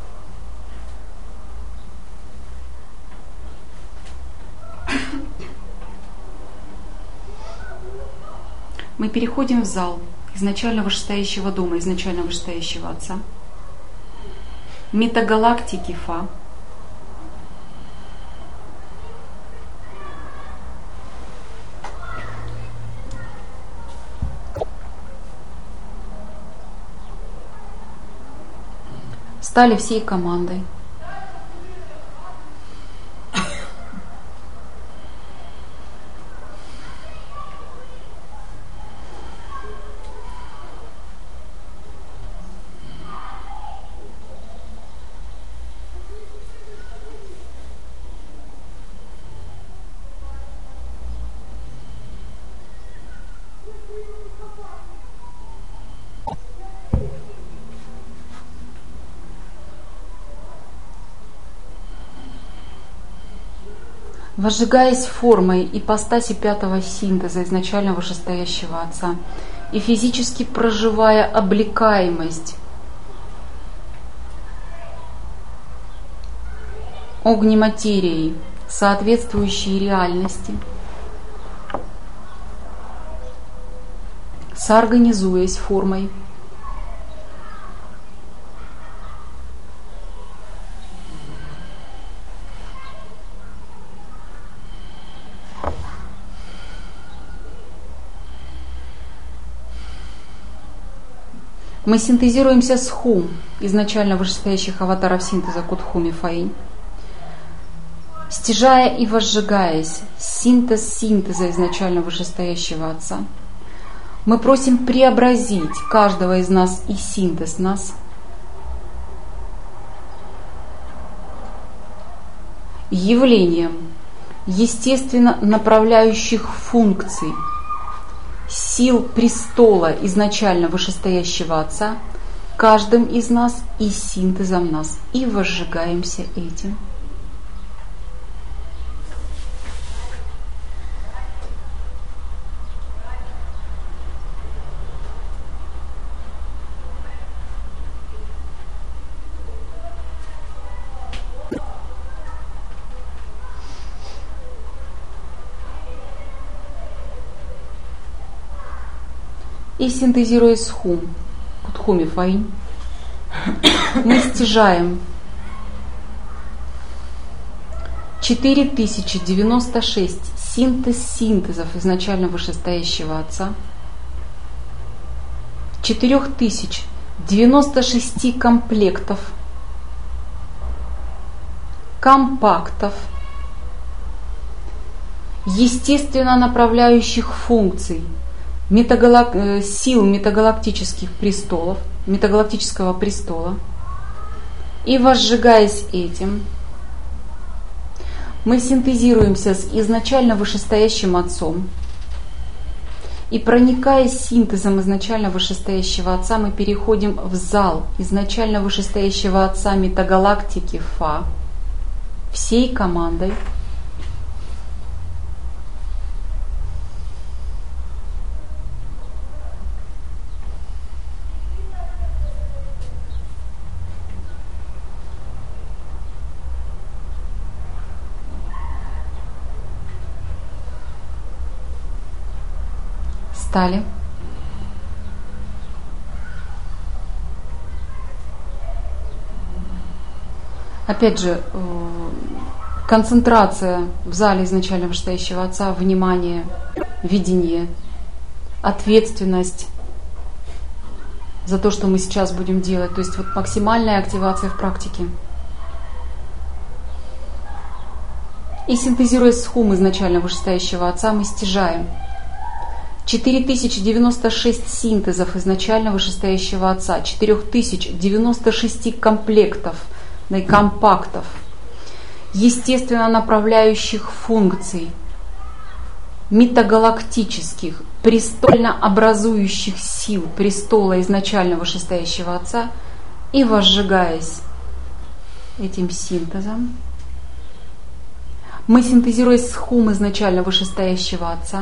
Speaker 1: мы переходим в зал изначально вышестоящего дома, изначально вышестоящего Отца, метагалактики Фа, стали всей командой. Возжигаясь формой ипостаси пятого синтеза изначально вышестоящего Отца и физически проживая облекаемость огнематерией, соответствующей реальности, соорганизуясь формой, мы синтезируемся с Хум, изначально вышестоящих аватаров синтеза Кутхуми Фаинь, стяжая и возжигаясь, синтез синтеза изначально вышестоящего Отца. Мы просим преобразить каждого из нас и синтез нас явлением естественно направляющих функций, сил престола изначально вышестоящего Отца, каждым из нас и синтезом нас, и возжигаемся этим. И синтезируясь с Хум, Кутхуми Фаинь, мы стяжаем четыре тысячи девяносто шесть синтез синтезов изначально вышестоящего Отца, четыре тысячи девяносто шесть комплектов, компактов, естественно направляющих функций, Метагалак... сил метагалактических престолов, метагалактического престола, и возжигаясь этим, мы синтезируемся с изначально вышестоящим Отцом, и проникаясь синтезом изначально вышестоящего Отца, мы переходим в зал изначально вышестоящего Отца метагалактики Фа всей командой. Стали. Опять же, концентрация в зале изначально вышестоящего Отца, внимание, видение, ответственность за то, что мы сейчас будем делать. То есть вот максимальная активация в практике. И синтезируясь с Хум изначально вышестоящего Отца, мы стяжаем четыре тысячи девяносто шесть синтезов изначально вышестоящего Отца, четыре тысячи девяносто шесть комплектов, да и компактов, естественно направляющих функций, метагалактических, престольно образующих сил престола изначально вышестоящего Отца, и возжигаясь этим синтезом, Мы, синтезируясь с хум изначально вышестоящего Отца,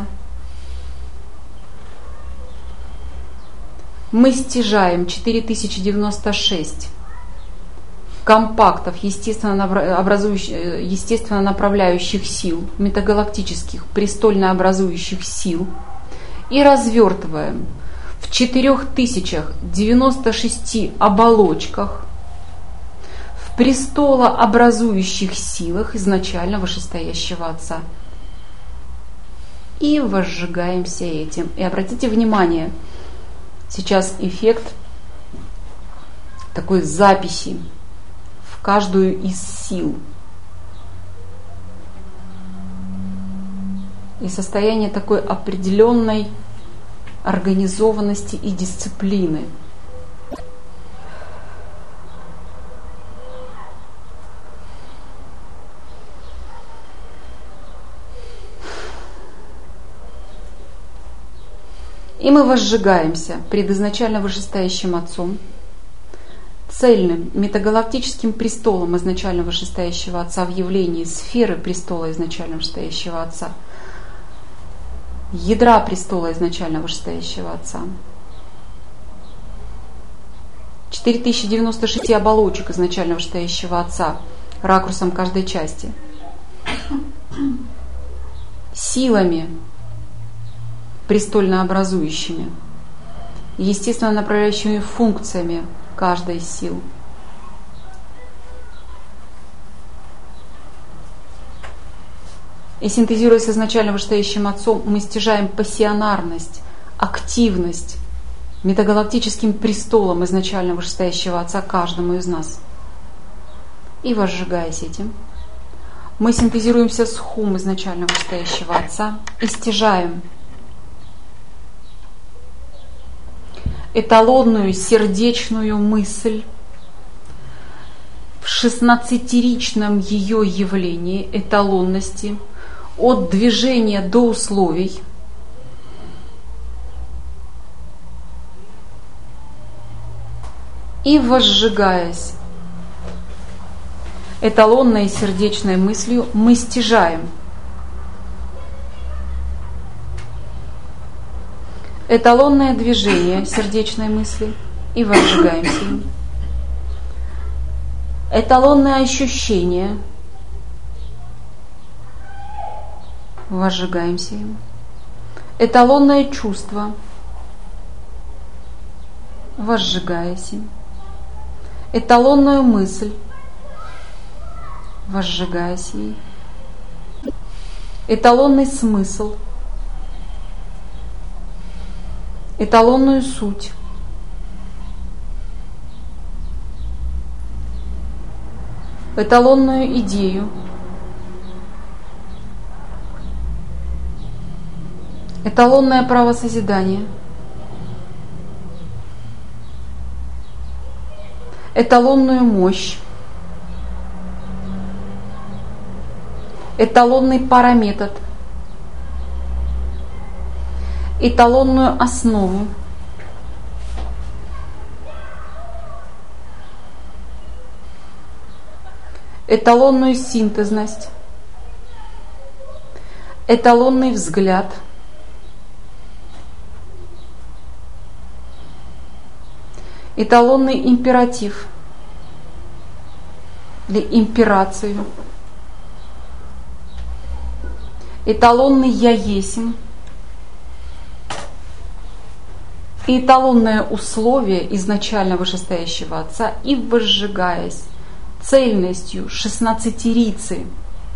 Speaker 1: мы стяжаем четыре тысячи девяносто шесть компактов естественно, образующих, естественно направляющих сил, метагалактических, престольно образующих сил, и развертываем в четырех тысячах девяноста шести оболочках, в престолообразующих силах изначально вышестоящего Отца. И возжигаемся этим. И обратите внимание, сейчас эффект такой записи в каждую из сил. И состояние такой определенной организованности и дисциплины. И мы возжигаемся пред изначально вышестоящим Отцом, цельным метагалактическим престолом изначально вышестоящего Отца в явлении сферы престола изначально вышестоящего Отца, ядра престола изначально вышестоящего Отца, четыре тысячи девяносто шесть оболочек изначально вышестоящего Отца ракурсом каждой части, силами престольно образующими, естественно направляющими функциями каждой из сил. И синтезируя с изначально вышестоящим Отцом, мы стяжаем пассионарность, активность метагалактическим престолом изначально вышестоящего Отца каждому из нас. И возжигаясь этим, мы синтезируемся с хум изначально вышестоящего Отца и стяжаем эталонную сердечную мысль в шестнадцатиричном ее явлении эталонности от движения до условий, и возжигаясь эталонной сердечной мыслью, мы стяжаем эталонное движение сердечной мысли и возжигаемся им. Эталонное ощущение, возжигаемся им. Эталонное чувство, возжигаясь им. Эталонную мысль, возжигаясь ей. Эталонный смысл, эталонную суть, эталонную идею, эталонное право созидания, эталонную мощь, эталонный параметод, эталонную основу, эталонную синтезность, эталонный взгляд, эталонный императив или имперацию, эталонный «я есмь», и эталонное условие изначально вышестоящего Отца, и возжигаясь цельностью шестнадцатирицы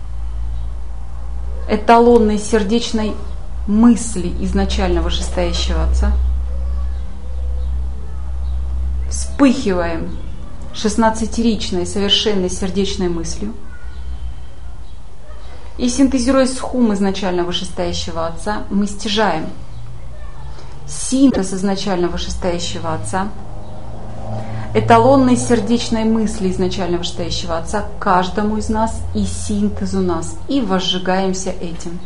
Speaker 1: эталонной сердечной мысли изначально вышестоящего Отца, вспыхиваем шестнадцатиричной совершенной сердечной мыслью и, синтезируясь с хум изначально вышестоящего Отца, мы стяжаем синтез изначально вышестоящего Отца, эталонной сердечной мысли изначально вышестоящего Отца каждому из нас и синтезу нас, и возжигаемся этим.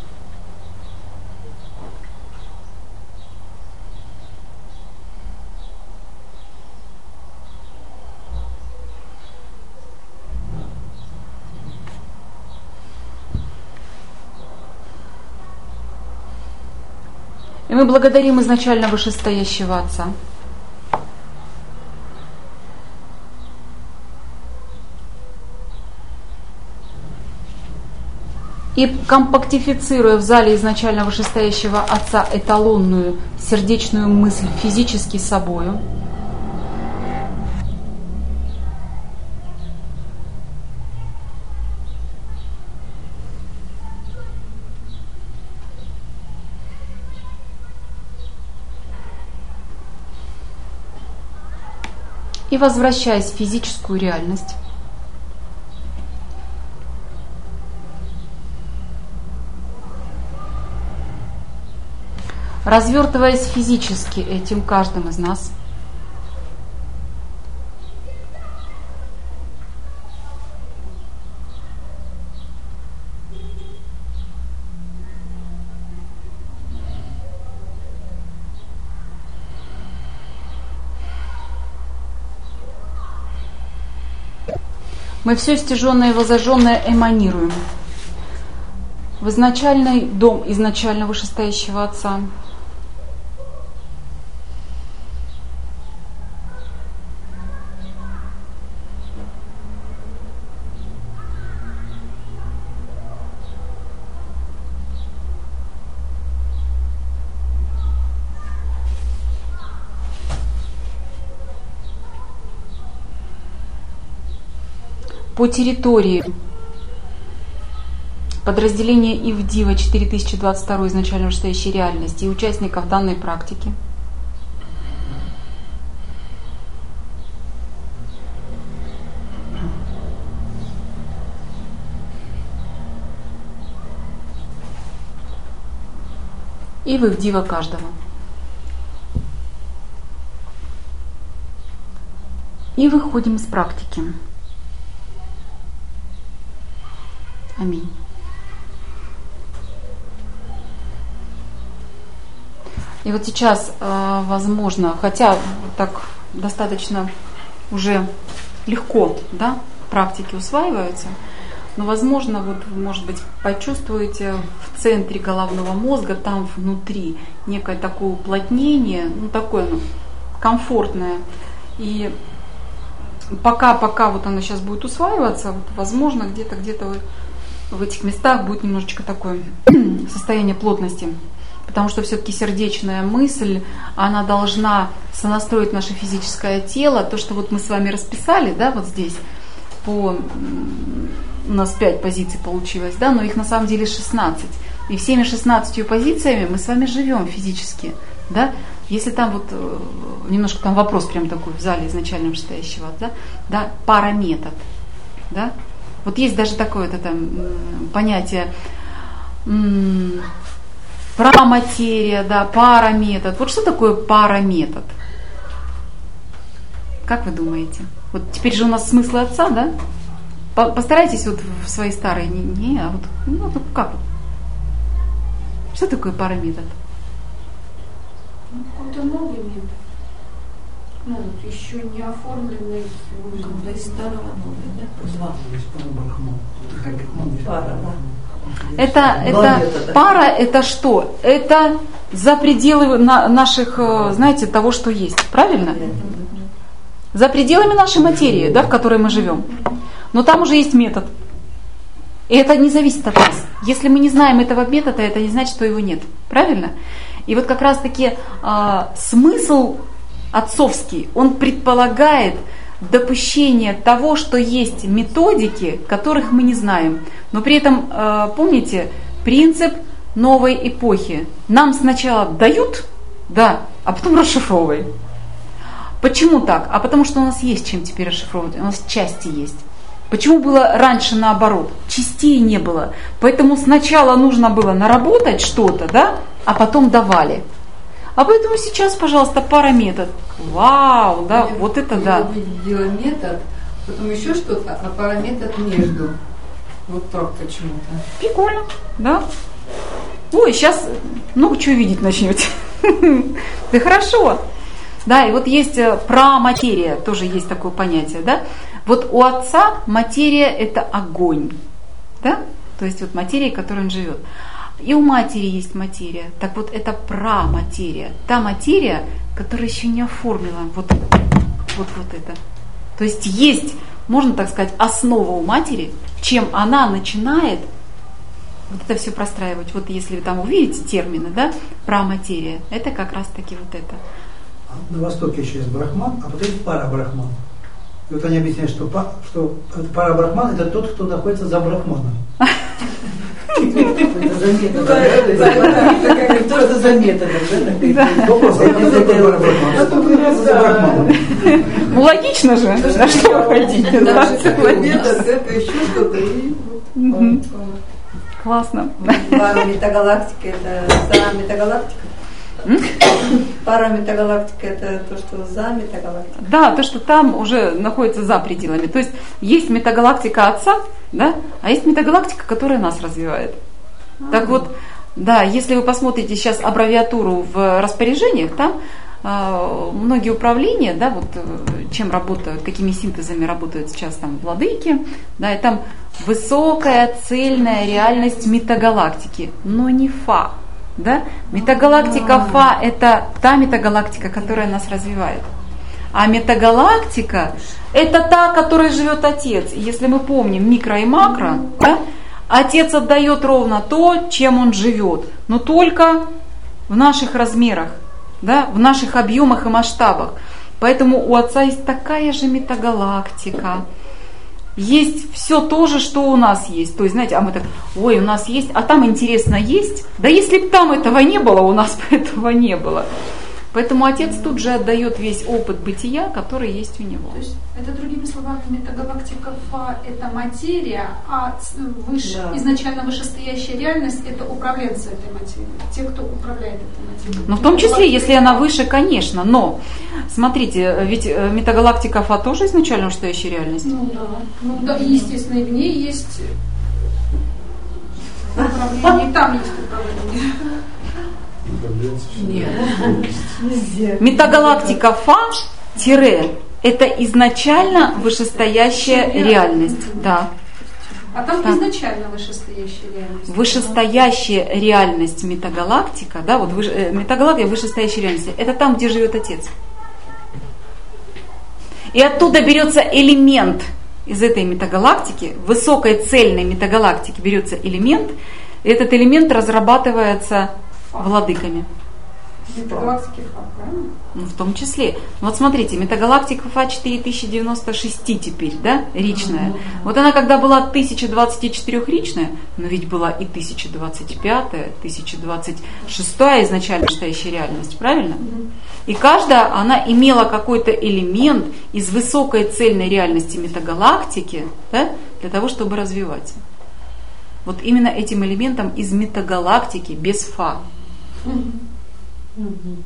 Speaker 1: И мы благодарим изначально вышестоящего Отца. И компактифицируя в зале изначально вышестоящего Отца эталонную сердечную мысль физически собою, и возвращаясь в физическую реальность, развертываясь физически этим каждым из нас, мы все стяженное и возожженное эманируем в изначальный дом изначально вышестоящего Отца. По территории подразделения Ивдива четыре тысячи двадцать два изначально вышестоящей реальности и участников данной практики и в Ивдива каждого. И выходим из практики. Аминь. И вот сейчас, возможно, хотя так достаточно уже легко, да, практики усваиваются, но, возможно, вот, может быть, почувствуете в центре головного мозга, там внутри, некое такое уплотнение, ну, такое, ну, комфортное. И пока, пока вот оно сейчас будет усваиваться, вот, возможно, где-то, где-то вы в этих местах будет немножечко такое состояние плотности, потому что все-таки сердечная мысль, она должна сонастроить наше физическое тело, то, что вот мы с вами расписали, да, вот здесь, по, у нас пять позиций получилось, да, но их на самом деле шестнадцать, и всеми шестнадцатью позициями мы с вами живем физически, да, если там вот, немножко там вопрос прям такой в зале изначально вышестоящего, да, да, параметод, да. Вот есть даже такое вот это понятие м, праматерия, да, параметод. Вот что такое параметод? Как вы думаете? Вот теперь же у нас смыслы Отца, да? Постарайтесь вот в свои старые, не, не а вот, ну, вот как вот? Что такое параметод?
Speaker 5: Ну, какой-то новый метод. Ну, вот еще не оформленный
Speaker 2: из старого новый, да? Два. Пара, да.
Speaker 1: Это, это пара, это что? Это за пределы на, наших, знаете, того, что есть, правильно? За пределами нашей материи, да, в которой мы живем. Но там уже есть метод. И это не зависит от нас. Если мы не знаем этого метода, это не значит, что его нет. Правильно? И вот как раз-таки э, смысл отцовский, он предполагает допущение того, что есть методики, которых мы не знаем. Но при этом, э, помните, принцип новой эпохи. Нам сначала дают, да, а потом расшифровываем. Почему так? А потому что у нас есть чем теперь расшифровывать, у нас части есть. Почему было раньше наоборот? Частей не было. Поэтому сначала нужно было наработать что-то, да, а потом давали. А поэтому сейчас, пожалуйста, параметод. Вау, да, я вот это да.
Speaker 5: Я видела метод, потом еще что-то, а параметод между. Вот так почему-то.
Speaker 1: Прикольно, да? Ой, сейчас много чего видеть начнете. Да хорошо. Да, и вот есть праматерия, тоже есть такое понятие, да? Вот у Отца материя – это огонь, да? То есть вот материя, в которой он живет. И у матери есть материя. Так вот, это праматерия. Та материя, которая еще не оформила вот, вот, вот это. То есть есть, можно так сказать, основа у матери, чем она начинает вот это все простраивать. Вот если вы там увидите термины, да, праматерия, это как раз таки вот это.
Speaker 4: На Востоке еще есть брахман, а потом есть парабрахман. И вот они объясняют, что, что парабрахман это тот, кто находится за брахманом.
Speaker 5: Это за методом. Что это за методом?
Speaker 1: Ну логично же, на что вы хотите.
Speaker 5: Метод, это еще что-то.
Speaker 1: Классно.
Speaker 2: Пара метагалактика это за метагалактика. Пара метагалактика это то, что за метагалактика.
Speaker 1: Да, то, что там уже находится за пределами. То есть есть метагалактика Отца, да, а есть метагалактика, которая нас развивает. А-а-а. Так вот, да, если вы посмотрите сейчас аббревиатуру в распоряжениях, там э, многие управления, да, вот чем работают, какими синтезами работают сейчас там владыки, да, и там высокая цельная реальность метагалактики, но не Фа. Да? Метагалактика Фа – это та метагалактика, которая нас развивает. А метагалактика – это та, которой живет Отец. И если мы помним микро и макро, да, Отец отдает ровно то, чем Он живет, но только в наших размерах, да, в наших объемах и масштабах. Поэтому у Отца есть такая же метагалактика. Есть все то же, что у нас есть. То есть, знаете, а мы так, ой, у нас есть, а там интересно есть. Да если бы там этого не было, у нас бы этого не было. Поэтому Отец тут же отдает весь опыт бытия, который есть у него.
Speaker 6: То есть, это другими словами, метагалактика Фа – это материя, а выше, да. изначально вышестоящая реальность – это управленцы этой материи, те, кто управляет этой материей.
Speaker 1: Ну, в том числе, если она выше, конечно, но, смотрите, ведь метагалактика Фа тоже изначально вышестоящая реальность?
Speaker 6: Ну да, ну да, и естественно, и в ней есть управление, и там есть управление.
Speaker 1: Нет. Метагалактика Фа тире это изначально вышестоящая реальность. Да.
Speaker 6: А там
Speaker 1: да.
Speaker 6: изначально вышестоящая реальность.
Speaker 1: Вышестоящая реальность метагалактика, да, вот выше, э, метагалактика вышестоящая реальность, это там, где живет Отец. И оттуда берется элемент из этой метагалактики, высокой цельной метагалактики берется элемент, и этот элемент разрабатывается владыками.
Speaker 6: Метагалактики Фа, правильно?
Speaker 1: Ну, в том числе. Вот смотрите, метагалактика Фа четыре тысячи девяносто шесть теперь, да, ричная. Mm-hmm. Вот она когда была тысяча двадцать четыре ричная, но ведь была и тысяча двадцать пять, тысяча двадцать шесть изначально настоящая реальность, правильно? Mm-hmm. И каждая, она имела какой-то элемент из высокой цельной реальности метагалактики, да, для того, чтобы развиваться. Вот именно этим элементом из метагалактики без Фа.
Speaker 6: Mm-hmm.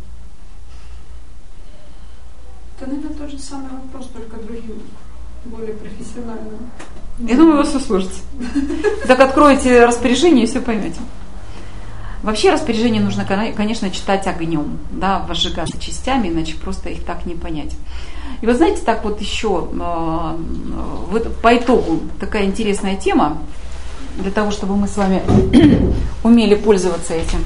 Speaker 6: Это, наверное, тот же самый вопрос, только другим, более профессиональным.
Speaker 1: Я думаю, вы все сложите. Так откроете распоряжение и все поймете. Вообще распоряжение нужно, конечно, читать огнем, да, возжигаться частями, иначе просто их так не понять. И вы знаете, так вот еще по итогу такая интересная тема, для того, чтобы мы с вами умели пользоваться этим.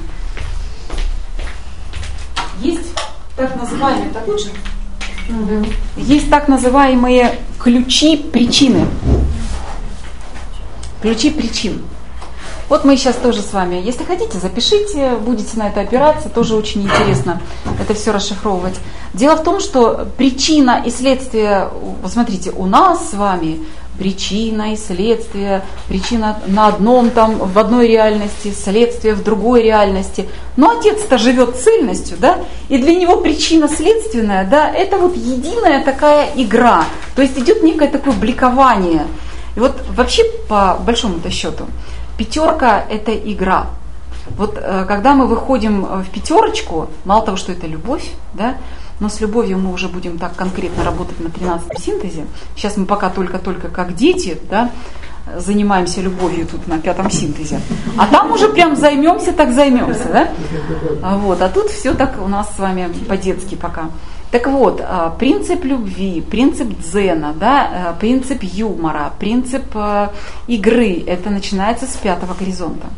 Speaker 1: Есть так называемые, так лучше? Угу. Есть так называемые ключи причины. Ключи причин. Вот мы сейчас тоже с вами, если хотите, запишите, будете на это опираться, тоже очень интересно это все расшифровывать. Дело в том, что причина и следствие, вот смотрите, у нас с вами причина и следствие, причина на одном там, в одной реальности, следствие в другой реальности. Но Отец-то живет цельностью, да, и для него причина следственная, да, это вот единая такая игра. То есть идет некое такое бликование. И вот вообще по большому-то счету пятерка – это игра. Вот когда мы выходим в пятерочку, мало того, что это любовь, да, но с любовью мы уже будем так конкретно работать на тринадцатом синтезе. Сейчас мы пока только-только как дети, да, занимаемся любовью тут на пятом синтезе. А там уже прям займемся, так займемся, да? Вот, а тут все так у нас с вами по-детски пока. Так вот, принцип любви, принцип дзена, да, принцип юмора, принцип игры, это начинается с пятого горизонта.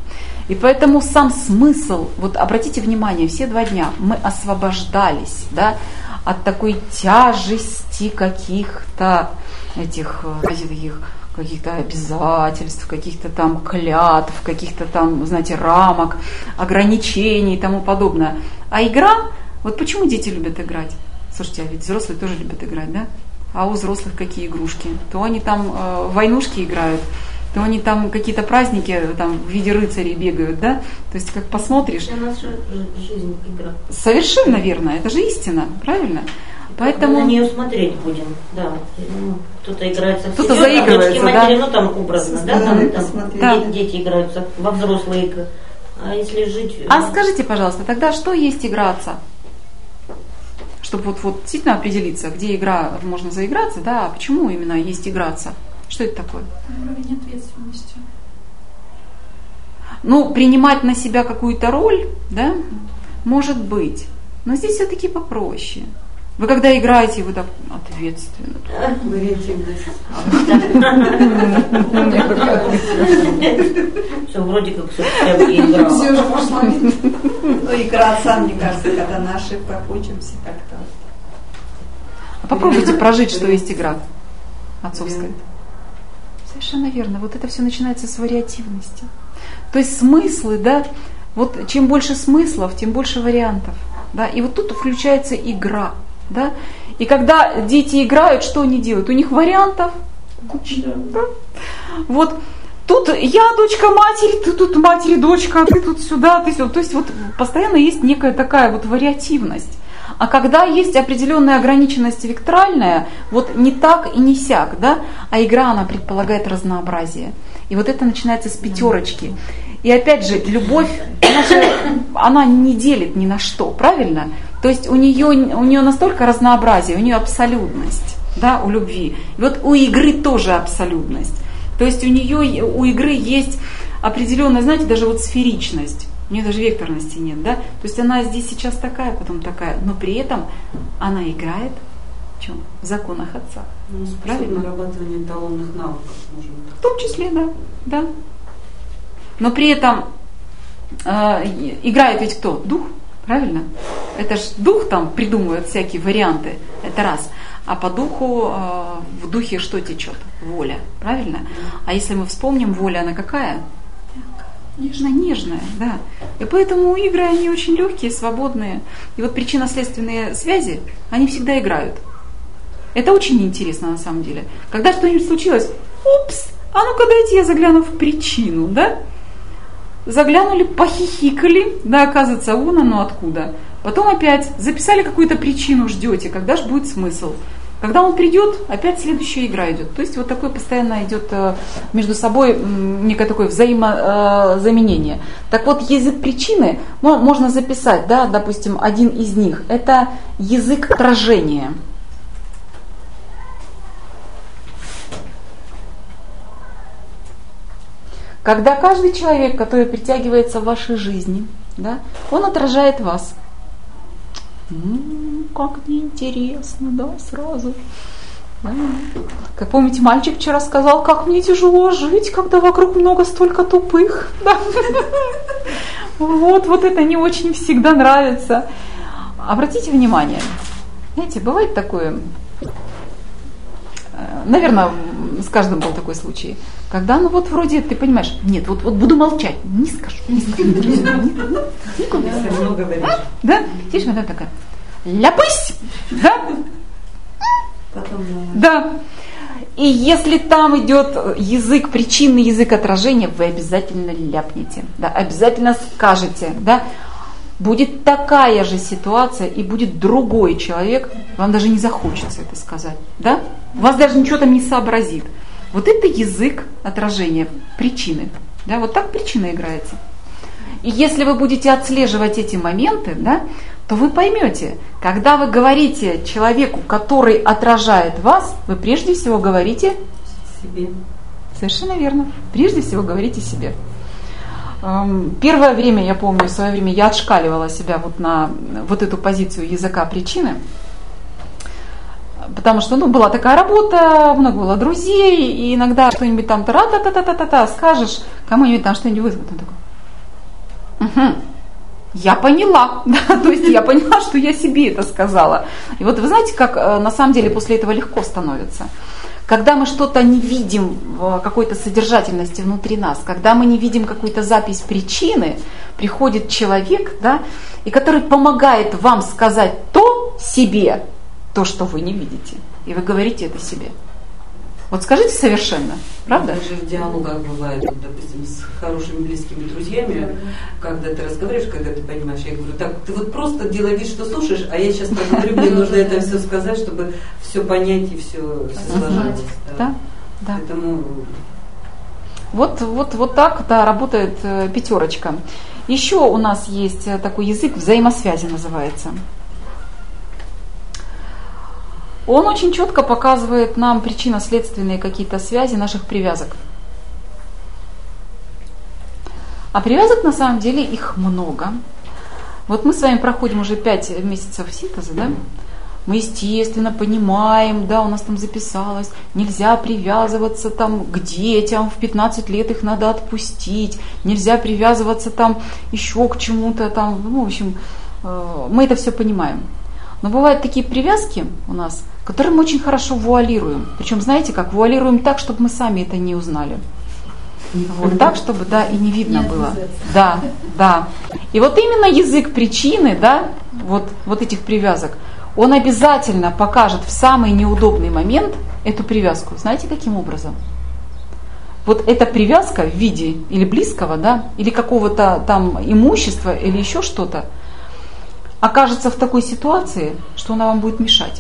Speaker 1: И поэтому сам смысл, вот обратите внимание, все два дня мы освобождались, да, от такой тяжести каких-то этих, знаете, таких каких-то обязательств, каких-то там клятв, каких-то там, знаете, рамок, ограничений и тому подобное. А игра, вот почему дети любят играть? Слушайте, а ведь взрослые тоже любят играть, да? А у взрослых какие игрушки? То они там э, в войнушки играют, то они там какие-то праздники там, в виде рыцарей бегают, да? То есть, как посмотришь...
Speaker 7: Для нас же жизнь игра.
Speaker 1: Совершенно верно, это же истина, правильно? Поэтому...
Speaker 7: Мы на нее смотреть будем, да. Ну, кто-то играется в
Speaker 1: кто-то
Speaker 7: серьезно,
Speaker 1: заигрывается,
Speaker 7: а матери,
Speaker 1: да?
Speaker 7: ну там образно, да,
Speaker 2: Да,
Speaker 7: там, там
Speaker 1: да.
Speaker 7: дети, дети играются во взрослые игры. А если жить...
Speaker 1: А скажите, пожалуйста, тогда что есть играться? Чтобы вот, вот действительно определиться, где игра можно заиграться, да, а почему именно есть играться? Что это такое?
Speaker 6: Уровень ответственности.
Speaker 1: Ну, принимать на себя какую-то роль, да, может быть. Но здесь все-таки попроще. Вы когда играете, вы так ответственно.
Speaker 2: Вариативность.
Speaker 7: Все, вроде как все игра.
Speaker 2: Все же пошла. Ну, игра отца, мне кажется, когда на ошибках учимся как-то.
Speaker 1: А попробуйте прожить, что есть игра отцовская. Совершенно верно. Вот это все начинается с вариативности. То есть смыслы, да, вот чем больше смыслов, тем больше вариантов. Да? И вот тут включается игра. Да? И когда дети играют, что они делают? У них вариантов куча. Да? Вот тут я дочка матери, ты тут матери дочка, ты тут сюда, ты сюда. То есть вот постоянно есть некая такая вот вариативность. А когда есть определенная ограниченность векторальная, вот не так и не сяк, да? А игра, она предполагает разнообразие. И вот это начинается с пятерочки. И опять же, любовь, она же она не делит ни на что, правильно? То есть у нее, у нее настолько разнообразие, у нее абсолютность, да, у любви. И вот у игры тоже абсолютность. То есть у нее, у игры есть определенная, знаете, даже вот сферичность. У нее даже векторности нет, да? То есть она здесь сейчас такая, потом такая, но при этом она играет в чем? В законах Отца.
Speaker 2: Ну,
Speaker 1: правильно?
Speaker 2: Вырабатывание эталонных навыков, может быть.
Speaker 1: В том числе, да, да. Но при этом э, играет ведь кто? Дух, правильно? Это ж дух там придумывает всякие варианты, это раз. А по духу, э, в духе что течет? Воля, правильно? А если мы вспомним, воля она какая? Нежная-нежная, да. И поэтому игры, они очень легкие, свободные. И вот причинно-следственные связи, они всегда играют. Это очень интересно на самом деле. Когда что-нибудь случилось, упс, а ну-ка дайте я загляну в причину, да? Заглянули, похихикали, да, оказывается, вон оно откуда. Потом опять записали какую-то причину, ждете, когда же будет смысл. Когда он придет, опять следующая игра идет. То есть вот такое постоянно идет между собой некое такое взаимозаменение. Так вот, язык причины можно записать, да, допустим, один из них. Это язык отражения. Когда каждый человек, который притягивается в вашей жизни, да, он отражает вас. М-м, как неинтересно, да, сразу. Да. Как помните, мальчик вчера сказал, как мне тяжело жить, когда вокруг много столько тупых. Да. Вот, вот это не очень всегда нравится. Обратите внимание, знаете, бывает такое, наверное, с каждым был такой случай, когда, ну вот вроде ты понимаешь, нет, вот, вот буду молчать, не скажу, не скажу. Да? Сидишь, она такая, ляпысь, да? Да. И если там идет язык, причинный язык отражения, вы обязательно ляпнете, да, обязательно скажете, да. Будет такая же ситуация, и будет другой человек, вам даже не захочется это сказать, да? Вас даже ничего там не сообразит. Вот это язык отражения, причины, да, вот так причина играется. И если вы будете отслеживать эти моменты, да, то вы поймете, когда вы говорите человеку, который отражает вас, вы прежде всего говорите
Speaker 2: себе.
Speaker 1: Совершенно верно. Прежде всего говорите себе. Первое время, я помню, в свое время я отшкаливала себя вот на вот эту позицию языка причины, потому что, ну, была такая работа, много было друзей, и иногда что-нибудь там та-та-та-та-та-та скажешь, кому-нибудь там что-нибудь вызовет, он такой, Угу. Я поняла, да, то есть я поняла, что я себе это сказала. И вот вы знаете, как на самом деле после этого легко становится. Когда мы что-то не видим в какой-то содержательности внутри нас, когда мы не видим какую-то запись причины, приходит человек, да, и который помогает вам сказать то себе, то, что вы не видите. И вы говорите это себе. Вот скажите совершенно, правда?
Speaker 8: Даже в диалогах бывает, вот, допустим, с хорошими близкими друзьями, когда ты разговариваешь, когда ты понимаешь, я говорю, так, ты вот просто делай вид, что слушаешь, а я сейчас поговорю, мне нужно это все сказать, чтобы все понять и все, все сложилось.
Speaker 1: Да, да.
Speaker 8: Поэтому...
Speaker 1: Вот, вот, вот так, да, работает э, пятерочка. Еще у нас есть такой язык взаимосвязи называется. Он очень четко показывает нам причинно-следственные какие-то связи наших привязок. А привязок на самом деле их много. Вот мы с вами проходим уже пять месяцев синтеза, да? Мы, естественно, понимаем, да, у нас там записалось, нельзя привязываться там к детям, в пятнадцать лет их надо отпустить, нельзя привязываться там еще к чему-то там, ну, в общем, мы это все понимаем. Но бывают такие привязки у нас, которые мы очень хорошо вуалируем. Причем, знаете как, вуалируем так, чтобы мы сами это не узнали. Вот так, чтобы, да, и не видно не было. Да, да. И вот именно язык причины, да, вот, вот этих привязок, он обязательно покажет в самый неудобный момент эту привязку. Знаете, каким образом? Вот эта привязка в виде или близкого, да, или какого-то там имущества, или еще что-то, окажется в такой ситуации, что она вам будет мешать.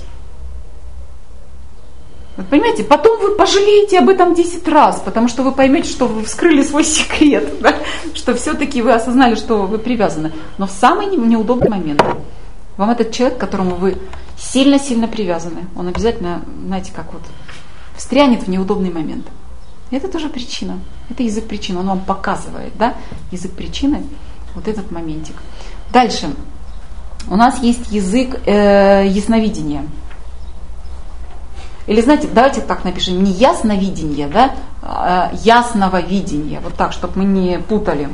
Speaker 1: Вот понимаете, потом вы пожалеете об этом десять раз, потому что вы поймете, что вы вскрыли свой секрет, да? Что все-таки вы осознали, что вы привязаны. Но в самый неудобный момент вам этот человек, к которому вы сильно-сильно привязаны, он обязательно, знаете, как вот встрянет в неудобный момент. Это тоже причина. Это язык причины. Он вам показывает, да, язык причины, вот этот моментик. Дальше. У нас есть язык э, ясновидения. Или, знаете, давайте так напишем, не ясновидение, да, а ясного видения. Вот так, чтобы мы не путали.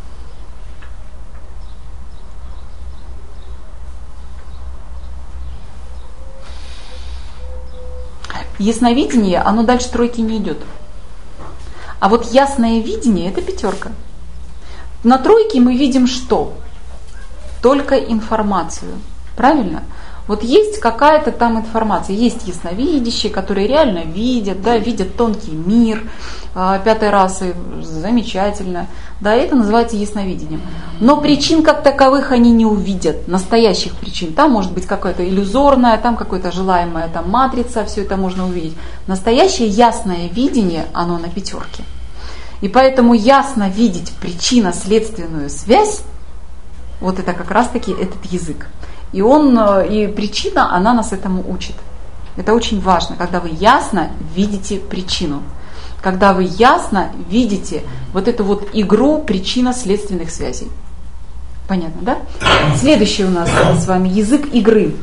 Speaker 1: Ясновидение, оно дальше тройки не идет. А вот ясное видение – это пятерка. На тройке мы видим что? Только информацию. Правильно? Вот есть какая-то там информация. Есть ясновидящие, которые реально видят, да, видят тонкий мир пятой расы. Замечательно. Да, это называется ясновидением. Но причин как таковых они не увидят. Настоящих причин. Там может быть какая-то иллюзорная, там какая-то желаемая там матрица. Все это можно увидеть. Настоящее ясное видение, оно на пятерке. И поэтому ясно видеть причинно-следственную связь, вот это как раз-таки этот язык. И он, и причина, она нас этому учит. Это очень важно, когда вы ясно видите причину. Когда вы ясно видите вот эту вот игру причинно-следственных связей. Понятно, да? Следующий у нас с вами язык игры.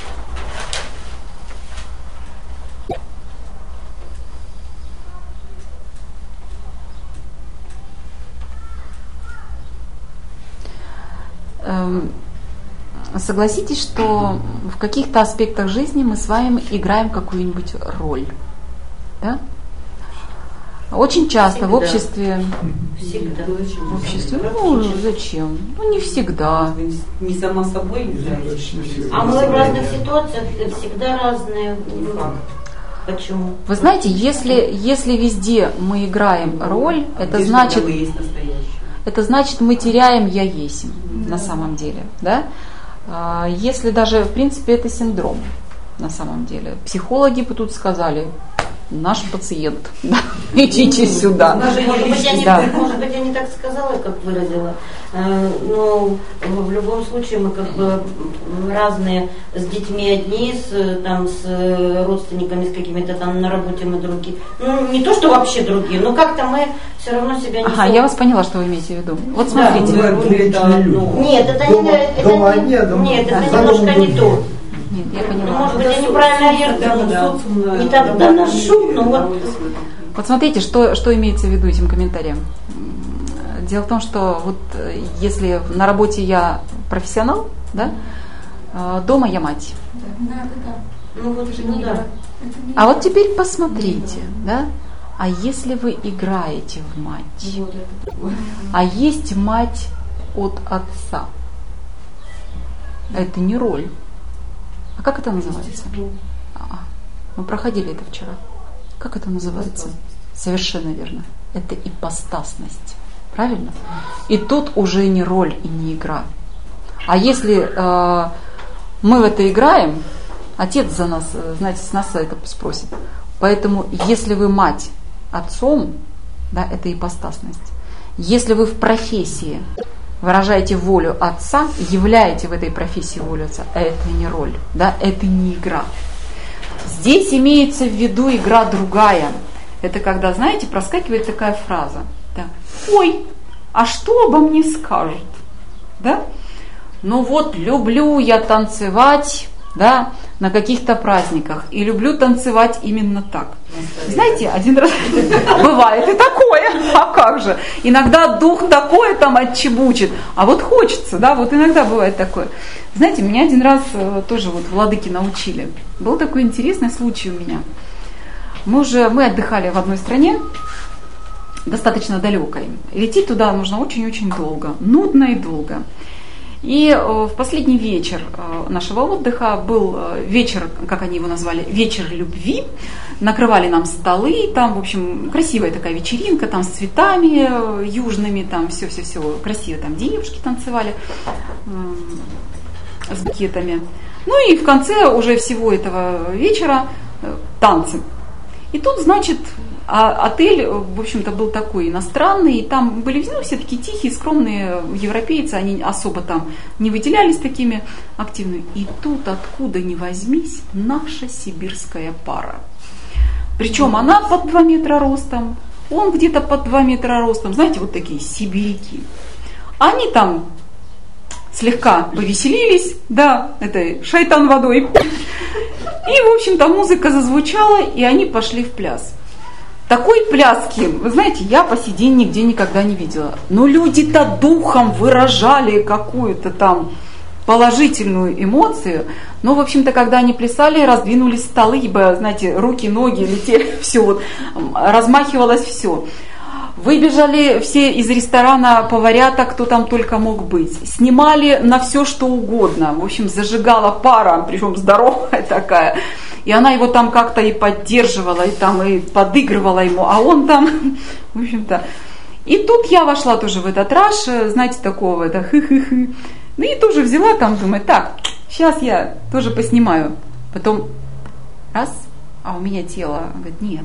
Speaker 1: Согласитесь, что в каких-то аспектах жизни мы с вами играем какую-нибудь роль. Да? Очень часто всегда. В обществе...
Speaker 8: Всегда.
Speaker 1: В обществе, ну зачем? Ну не всегда.
Speaker 8: Не сама собой.
Speaker 7: А мы в разных ситуациях всегда разные. Почему?
Speaker 1: Вы знаете, если, если везде мы играем роль, это значит... Это значит, мы теряем «я есмь» на самом деле. Да? Если даже, в принципе, это синдром на самом деле. Психологи бы тут сказали, наш пациент, да, идите сюда.
Speaker 7: Может быть, я не, да. может быть, я не так сказала, как выразила, но в любом случае мы как бы разные, с детьми одни, с, там, с родственниками, с какими-то там на работе мы другие. Ну, не то, что вообще другие, но как-то мы все равно себя не...
Speaker 1: Ага, я вас поняла, что вы имеете в виду. Вот смотрите.
Speaker 7: Да, это, ну, нет, это дома, не... Это, дома не, нет, дома, нет, это немножко не то.
Speaker 1: Нет, я поняла.
Speaker 7: Может быть, я неправильно да, не так доношу, но вот...
Speaker 1: Вот смотрите, что, что имеется в виду этим комментарием. Дело в том, что вот если на работе я профессионал, да, дома я мать.
Speaker 6: Да, да, да.
Speaker 7: Ну вот,
Speaker 6: Это же
Speaker 7: ну
Speaker 6: не
Speaker 7: да.
Speaker 6: игра. Это не
Speaker 1: А
Speaker 6: игра.
Speaker 1: вот теперь посмотрите, да, а если вы играете в мать,
Speaker 5: Вот это такое.
Speaker 1: а есть мать от отца, это не роль. А как это называется? А, мы проходили это вчера. Как это называется? Совершенно верно. Это ипостасность. Правильно? И тут уже не роль и не игра. А если э, мы в это играем, отец за нас, знаете, с нас это спросит. Поэтому, если вы мать отцом, да, это ипостасность. Если вы в профессии выражаете волю отца, являете в этой профессии волю отца, это не роль, да, это не игра. Здесь имеется в виду игра другая. Это когда, знаете, проскакивает такая фраза. Да. Ой, а что обо мне скажут? Да? Ну вот, люблю я танцевать, да, на каких-то праздниках. И люблю танцевать именно так. Знаете, один раз бывает и такое. А как же? Иногда дух такое там отчебучит. А вот хочется, да, вот иногда бывает такое. Знаете, меня один раз тоже вот владыки научили. Был такой интересный случай у меня. Мы уже, мы отдыхали в одной стране, достаточно далекой. Лететь туда нужно очень-очень долго, нудно и долго. И в последний вечер нашего отдыха был вечер, как они его назвали, вечер любви. Накрывали нам столы, там, в общем, красивая такая вечеринка, там с цветами южными, там все-все-все красиво, там девушки танцевали с букетами. Ну и в конце уже всего этого вечера танцы. И тут, значит, отель, в общем-то, был такой иностранный, и там были, ну, все такие тихие, скромные европейцы, они особо там не выделялись такими активными. И тут, откуда ни возьмись, наша сибирская пара. Причем она под два метра ростом, он где-то под два метра ростом, знаете, вот такие сибиряки. Они там слегка повеселились, да, это шайтан водой. И, в общем-то, музыка зазвучала, и они пошли в пляс. Такой пляски, вы знаете, я по сей день нигде никогда не видела. Но люди-то духом выражали какую-то там положительную эмоцию. Но, в общем-то, когда они плясали, раздвинулись столы, ибо, знаете, руки, ноги летели, все вот, размахивалось все. Выбежали все из ресторана поварята, кто там только мог быть. Снимали на все, что угодно. В общем, зажигала пара, причем здоровая такая. И она его там как-то и поддерживала, и там и подыгрывала ему, а он там, в общем-то. И тут я вошла тоже в этот раж, знаете, такого, это хы-хы-хы. Ну и тоже взяла там, думаю, так, сейчас я тоже поснимаю. Потом раз, а у меня тело, говорит, нет.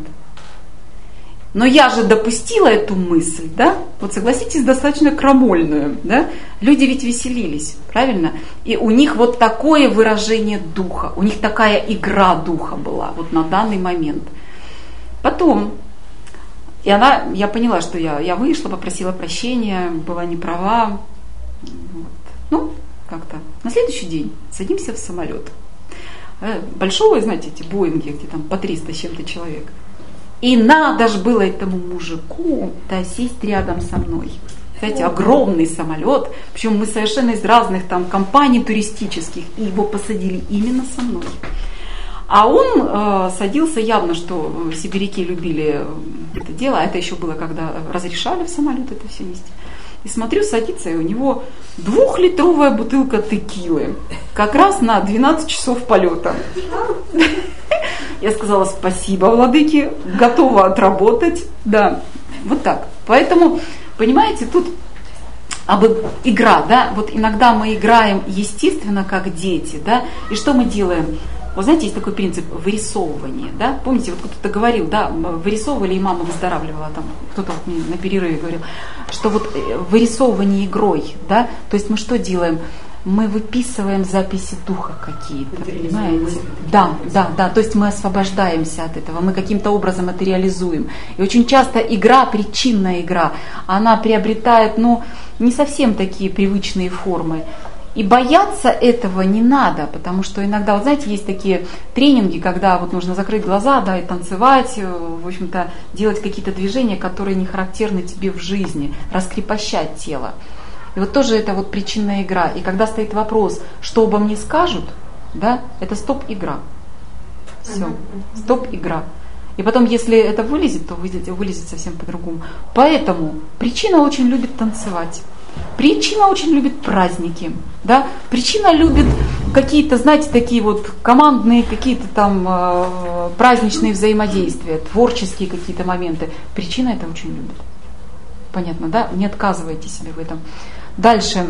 Speaker 1: Но я же допустила эту мысль, да? Вот согласитесь, достаточно крамольную, да? Люди ведь веселились, правильно? И у них вот такое выражение духа, у них такая игра духа была вот на данный момент. Потом, и она, я поняла, что я, я вышла, попросила прощения, была не права. Вот. Ну, как-то. На следующий день садимся в самолет. Большого, знаете, эти Боинги, где там по триста с чем-то человек. И надо же было этому мужику да, сесть рядом со мной. Знаете, огромный самолет, причем мы совершенно из разных там компаний туристических, и его посадили именно со мной. А он э, садился явно, что сибиряки любили это дело, а это еще было, когда разрешали в самолет это все нести. И смотрю, садится, и у него двухлитровая бутылка текилы, как раз на двенадцать часов полета. Я сказала спасибо, владыки, готова отработать. Да, вот так. Поэтому, понимаете, тут об игра, да, вот иногда мы играем естественно, как дети, да, и что мы делаем? Вы знаете, есть такой принцип вырисовывания, да, помните, вот кто-то говорил, да, вырисовывали, и мама выздоравливала, там, кто-то вот мне на перерыве говорил, что вот вырисовывание игрой, да, то есть мы что делаем? Мы выписываем записи духа какие-то, понимаете? Да, да, да, то есть мы освобождаемся от этого, мы каким-то образом это реализуем. И очень часто игра, причинная игра, она приобретает, ну, не совсем такие привычные формы. И бояться этого не надо, потому что иногда, вот знаете, есть такие тренинги, когда вот нужно закрыть глаза, да, и танцевать, в общем-то, делать какие-то движения, которые не характерны тебе в жизни, раскрепощать тело. И вот тоже это вот причинная игра. И когда стоит вопрос, что обо мне скажут, да, это стоп-игра. Все, стоп-игра. И потом, если это вылезет, то вылезет, вылезет совсем по-другому. Поэтому причина очень любит танцевать. Причина очень любит праздники, да? Причина любит какие-то, знаете, такие вот командные, какие-то там э, праздничные взаимодействия, творческие какие-то моменты. Причина это очень любит. Понятно, да? Не отказывайте себе в этом. Дальше.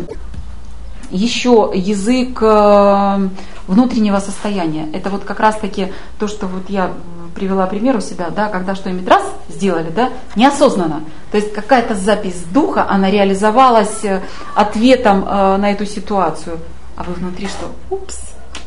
Speaker 1: Еще язык э, внутреннего состояния. Это вот как раз-таки то, что вот я привела пример у себя, да, когда что-нибудь раз сделали, да, неосознанно. То есть какая-то запись духа, она реализовалась ответом э, на эту ситуацию. А вы внутри что? Упс,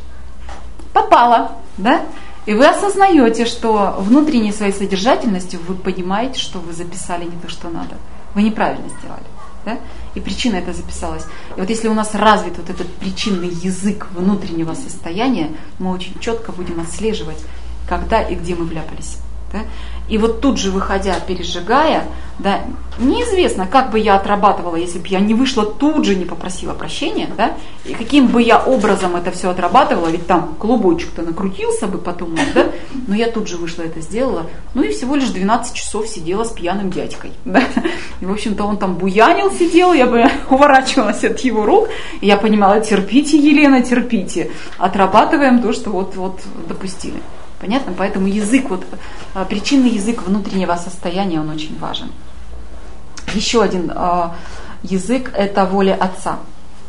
Speaker 1: попала, да? И вы осознаете, что внутренней своей содержательностью вы понимаете, что вы записали не то, что надо. Вы неправильно сделали. Да? И причина это записалась. И вот если у нас развит вот этот причинный язык внутреннего состояния, мы очень четко будем отслеживать, когда и где мы вляпались. Да? И вот тут же выходя, пережигая, да, неизвестно, как бы я отрабатывала, если бы я не вышла, тут же не попросила прощения, да, и каким бы я образом это все отрабатывала, ведь там клубочек-то накрутился бы потом, да, но я тут же вышла, это сделала, ну и всего лишь двенадцать часов сидела с пьяным дядькой, да, и в общем-то он там буянил, сидел, я бы уворачивалась от его рук, и я понимала, терпите, Елена, терпите, отрабатываем то, что вот, вот допустили. Понятно? Поэтому язык, вот, причинный язык внутреннего состояния, он очень важен. Еще один э, язык – это воля Отца.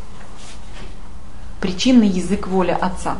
Speaker 1: Причинный язык воли Отца.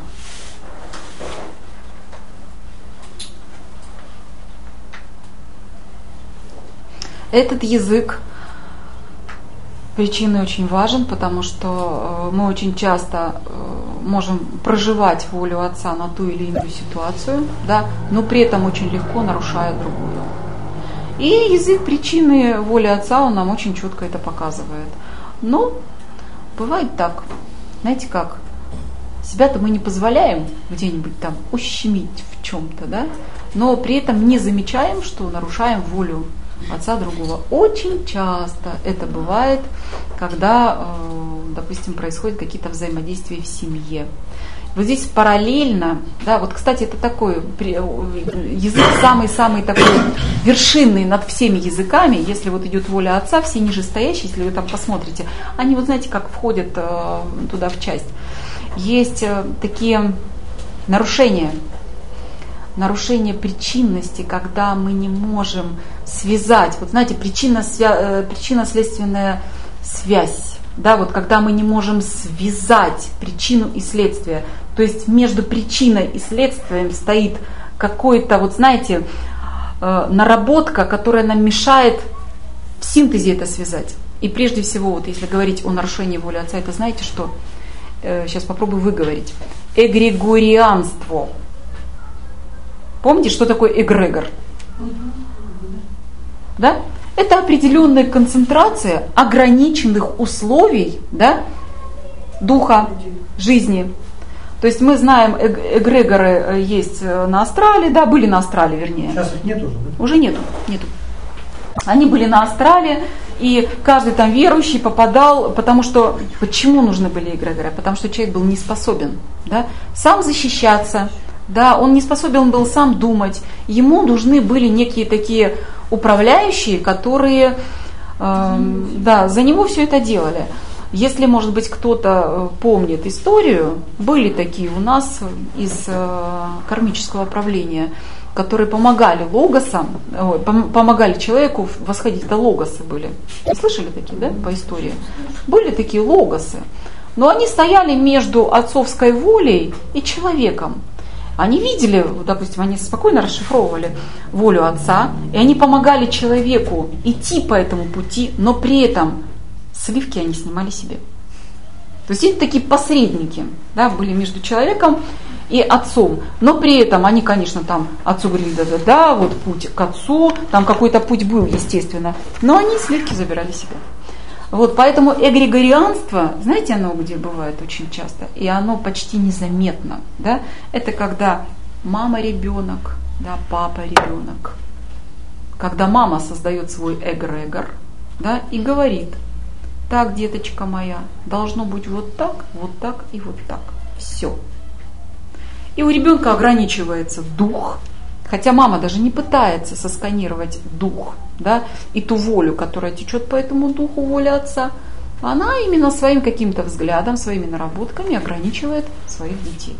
Speaker 1: Этот язык причинный очень важен, потому что мы очень часто можем проживать волю Отца на ту или иную ситуацию, да, но при этом очень легко нарушая другую. И язык причины воли Отца, он нам очень четко это показывает. Но бывает так, знаете как, себя-то мы не позволяем где-нибудь там ущемить в чем-то, да, но при этом не замечаем, что нарушаем волю Отца другого. Очень часто это бывает, когда, допустим, происходят какие-то взаимодействия в семье. Вот здесь параллельно, да, вот, кстати, это такой язык самый-самый такой вершинный над всеми языками. Если вот идет воля Отца, все нижестоящие, если вы там посмотрите, они, вот знаете, как входят туда в часть. Есть такие нарушения, нарушение причинности, когда мы не можем связать, вот знаете, причина, свя, причинно-следственная связь, да, вот когда мы не можем связать причину и следствие, то есть между причиной и следствием стоит какой-то, вот знаете, наработка, которая нам мешает в синтезе это связать. И прежде всего, вот если говорить о нарушении воли Отца, это знаете что? Сейчас попробую выговорить. Эгрегорианство. Помните, что такое эгрегор? Да? Это определенная концентрация ограниченных условий, да, духа, жизни. То есть мы знаем, эгрегоры есть на астрале, да, были на астрале, вернее.
Speaker 4: Сейчас их нет уже, да?
Speaker 1: Уже нету, нету. Они были на астрале, и каждый там верующий попадал, потому что, почему нужны были эгрегоры? Потому что человек был не способен, да, сам защищаться, да, он не способен был сам думать, ему нужны были некие такие управляющие, которые э, да, за него все это делали. Если, может быть, кто-то помнит историю, были такие у нас из э, кармического правления, которые помогали логосам, ой, пом- помогали человеку восходить. Это логосы были. Вы слышали такие, да, по истории? Были такие логосы. Но они стояли между отцовской волей и человеком. Они видели, допустим, они спокойно расшифровывали волю Отца, и они помогали человеку идти по этому пути, но при этом сливки они снимали себе. То есть эти такие посредники, да, были между человеком и Отцом, но при этом они, конечно, там Отцу говорили, да-да-да, вот путь к Отцу, там какой-то путь был, естественно, но они сливки забирали себе. Вот, поэтому эгрегорианство, знаете, оно где бывает очень часто, и оно почти незаметно, да? Это когда мама ребенок, да, папа ребенок, когда мама создает свой эгрегор, да, и говорит: так, деточка моя, должно быть вот так, вот так и вот так. Все. И у ребенка ограничивается дух, хотя мама даже не пытается сосканировать дух, да, и ту волю, которая течет по этому духу, воля отца. Она именно своим каким-то взглядом, своими наработками ограничивает своих детей.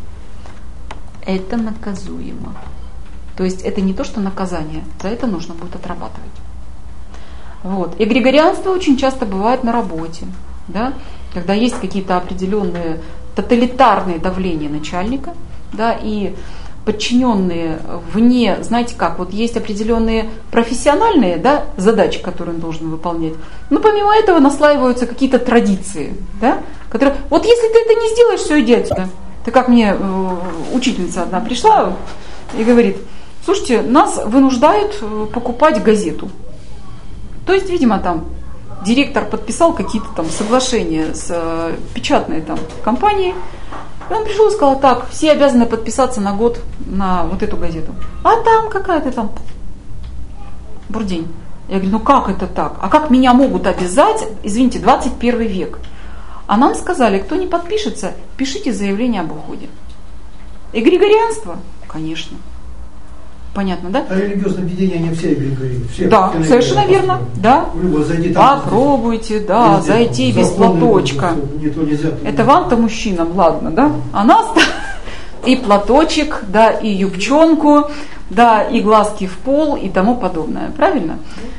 Speaker 1: Это наказуемо. То есть это не то, что наказание, за это нужно будет отрабатывать. Вот. Эгрегорианство очень часто бывает на работе, да, когда есть какие-то определенные тоталитарные давления начальника, да, и подчиненные вне, знаете как, вот есть определенные профессиональные, да, задачи, которые он должен выполнять, но помимо этого наслаиваются какие-то традиции, да, которые, вот если ты это не сделаешь, все, иди отсюда. Это как мне э, учительница одна пришла и говорит: слушайте, нас вынуждают покупать газету. То есть, видимо, там директор подписал какие-то там соглашения с э, печатной там компанией. И он пришел и сказал: так, все обязаны подписаться на год на вот эту газету. А там какая-то там бурдень. Я говорю: ну как это так? А как меня могут обязать, извините, двадцать первый век? А нам сказали: кто не подпишется, пишите заявление об уходе. Эгрегорианство? Конечно. Понятно, да?
Speaker 4: А религиозные объединения, они все эгрегории.
Speaker 1: Да, совершенно верно. Да.
Speaker 4: Любо, зайди там,
Speaker 1: попробуйте, да, везде. Зайти без платочка. Это вам-то, мужчинам, ладно, да? А нас-то и платочек, да, и юбчонку, да, и глазки в пол и тому подобное. Правильно?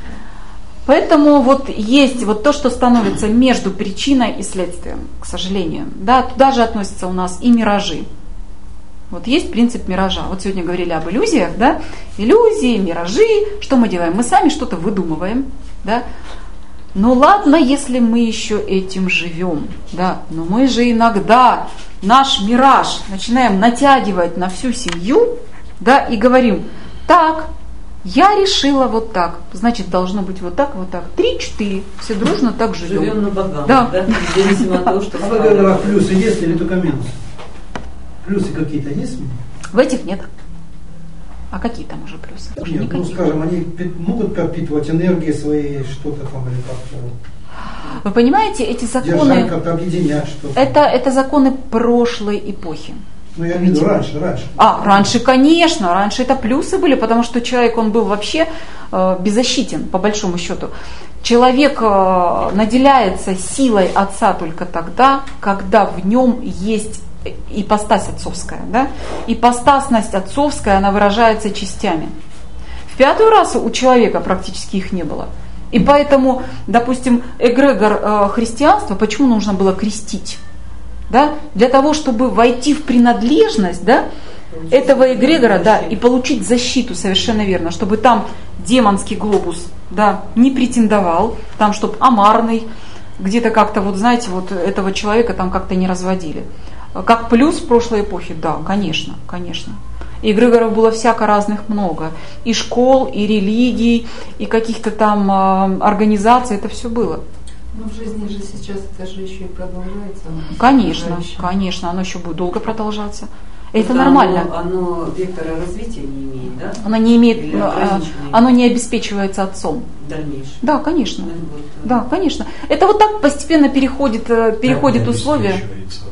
Speaker 1: Поэтому вот есть вот то, что становится между причиной и следствием, к сожалению. Да, туда же относятся у нас и миражи. Вот есть принцип миража. Вот сегодня говорили об иллюзиях, да? Иллюзии, миражи. Что мы делаем? Мы сами что-то выдумываем, да? Ну ладно, если мы еще этим живем, да? Но мы же иногда наш мираж начинаем натягивать на всю семью, да, и говорим: так, я решила вот так, значит, должно быть вот так, вот так. Три-четыре, все дружно так живем.
Speaker 8: Живем на богам,
Speaker 1: да?
Speaker 8: Да? Независимо от того, что...
Speaker 4: А в эгрегорах плюсы есть или только минусы? Плюсы какие-то есть?
Speaker 1: В этих нет. А какие там уже плюсы? Уже
Speaker 4: нет,
Speaker 1: никаких.
Speaker 4: ну скажем, они могут подпитывать энергии свои, что-то там или как-то.
Speaker 1: Вы понимаете, эти законы...
Speaker 4: Держать, как-то объединять что-то.
Speaker 1: Это, это законы прошлой эпохи.
Speaker 4: Ну я видел раньше, раньше.
Speaker 1: А, раньше, конечно, раньше это плюсы были, потому что человек, он был вообще э, беззащитен, по большому счету. Человек э, наделяется силой отца только тогда, когда в нем есть ипостась отцовская, да? Ипостасность отцовская, она выражается частями. В пятую расу у человека практически их не было. И поэтому, допустим, эгрегор э, христианства, почему нужно было крестить? Да? Для того, чтобы войти в принадлежность, да, этого эгрегора, да, и получить защиту, совершенно верно, чтобы там демонский глобус, да, не претендовал, там, чтобы амарный, где-то как-то, вот знаете, вот этого человека там как-то не разводили. Как плюс в прошлой эпохе, да, конечно, конечно. Эгрегоров было всяко разных много. И школ, и религий, и каких-то там э, организаций, это все было.
Speaker 5: Но в жизни же сейчас это же еще и продолжается.
Speaker 1: Конечно, конечно, оно еще будет долго продолжаться. Это, это нормально.
Speaker 8: Оно, оно вектора развития не имеет, да?
Speaker 1: Оно не имеет, оно не обеспечивается отцом.
Speaker 8: Дальнейшее.
Speaker 1: Да, конечно.
Speaker 8: Ну, вот,
Speaker 1: да, конечно. Это вот так постепенно переходит, переходит условия.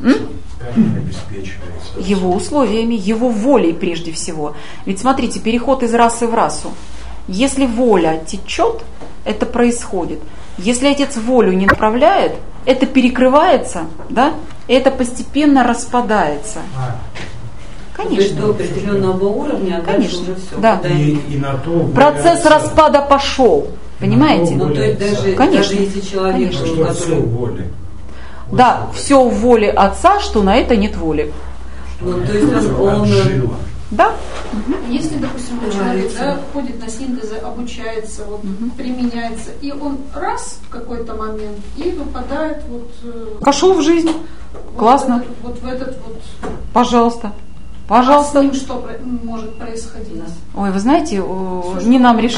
Speaker 1: Его условиями, его волей прежде всего. Ведь смотрите, переход из расы в расу. Если воля течет, это происходит. Если отец волю не направляет, это перекрывается, да, и это постепенно распадается.
Speaker 8: Конечно. То есть до определенного уровня, а
Speaker 1: конечно,
Speaker 8: дальше уже все.
Speaker 1: Да.
Speaker 3: И, и на то
Speaker 1: процесс распада пошел, понимаете?
Speaker 8: Ну, то есть даже, даже если человек,
Speaker 3: что
Speaker 8: который...
Speaker 3: все в воле.
Speaker 1: Да, все в воле отца, что на это нет воли.
Speaker 8: Ну, то есть он... он...
Speaker 1: Да.
Speaker 6: Если, допустим, человек, да, ходит на синтезы, обучается, вот, угу. применяется, и он раз в какой-то момент и выпадает вот...
Speaker 1: Пошел в жизнь.
Speaker 6: Вот
Speaker 1: классно.
Speaker 6: В этот, вот в этот вот...
Speaker 1: Пожалуйста. Пожалуйста.
Speaker 6: А с ним что может происходить?
Speaker 1: Ой, вы знаете, не нам решать.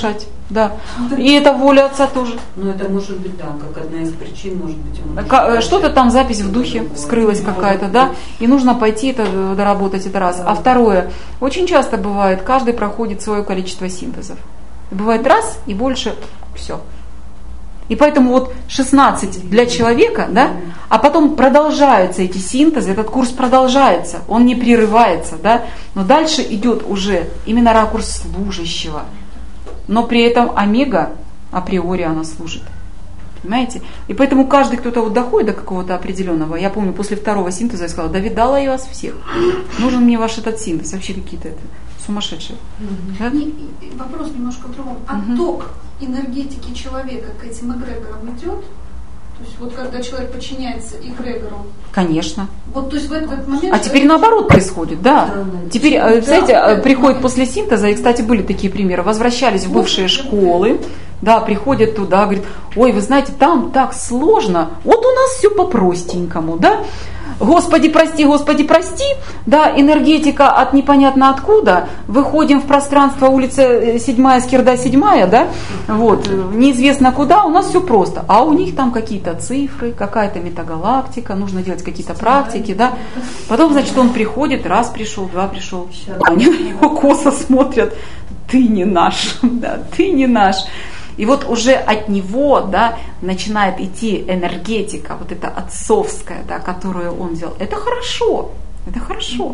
Speaker 1: Да. И это воля Отца тоже.
Speaker 8: Ну это может быть, да, как одна из причин, может быть. Он
Speaker 1: что-то там, запись в духе вскрылась какая-то, да, и нужно пойти это доработать, это раз. А второе, очень часто бывает, каждый проходит свое количество синтезов. Бывает раз и больше, все. И поэтому вот шестнадцать для человека, да, а потом продолжаются эти синтезы, этот курс продолжается, он не прерывается, да, но дальше идет уже именно ракурс служащего. Но при этом омега априори она служит. Понимаете? И поэтому каждый, кто-то вот доходит до какого-то определенного, я помню, после второго синтеза я сказала, да видала я вас всех. Нужен мне ваш этот синтез, вообще какие-то это сумасшедшие.
Speaker 6: Mm-hmm.
Speaker 1: Да?
Speaker 6: И, и вопрос немножко в другом. Отток mm-hmm. энергетики человека к этим эгрегорам идет? То есть вот когда человек подчиняется эгрегору.
Speaker 1: Конечно.
Speaker 6: Вот, то есть в этот, в этот момент.
Speaker 1: А теперь наоборот происходит, да. да теперь, да, знаете, да, приходит да. после синтеза, и, кстати, были такие примеры, возвращались в бывшие вот, школы, да, приходят туда, говорят, ой, вы знаете, там так сложно, вот у нас все по-простенькому, да. Господи, прости, Господи, прости, да, энергетика от непонятно откуда, выходим в пространство улица седьмая, Скирда седьмая, да, вот, неизвестно куда, у нас все просто, а у них там какие-то цифры, какая-то метагалактика, нужно делать какие-то практики, да, потом, значит, он приходит, раз пришел, два пришел, они на него косо смотрят, ты не наш, да, ты не наш. И вот уже от него, да, начинает идти энергетика, вот эта отцовская, да, которую он делал. Это хорошо, это хорошо.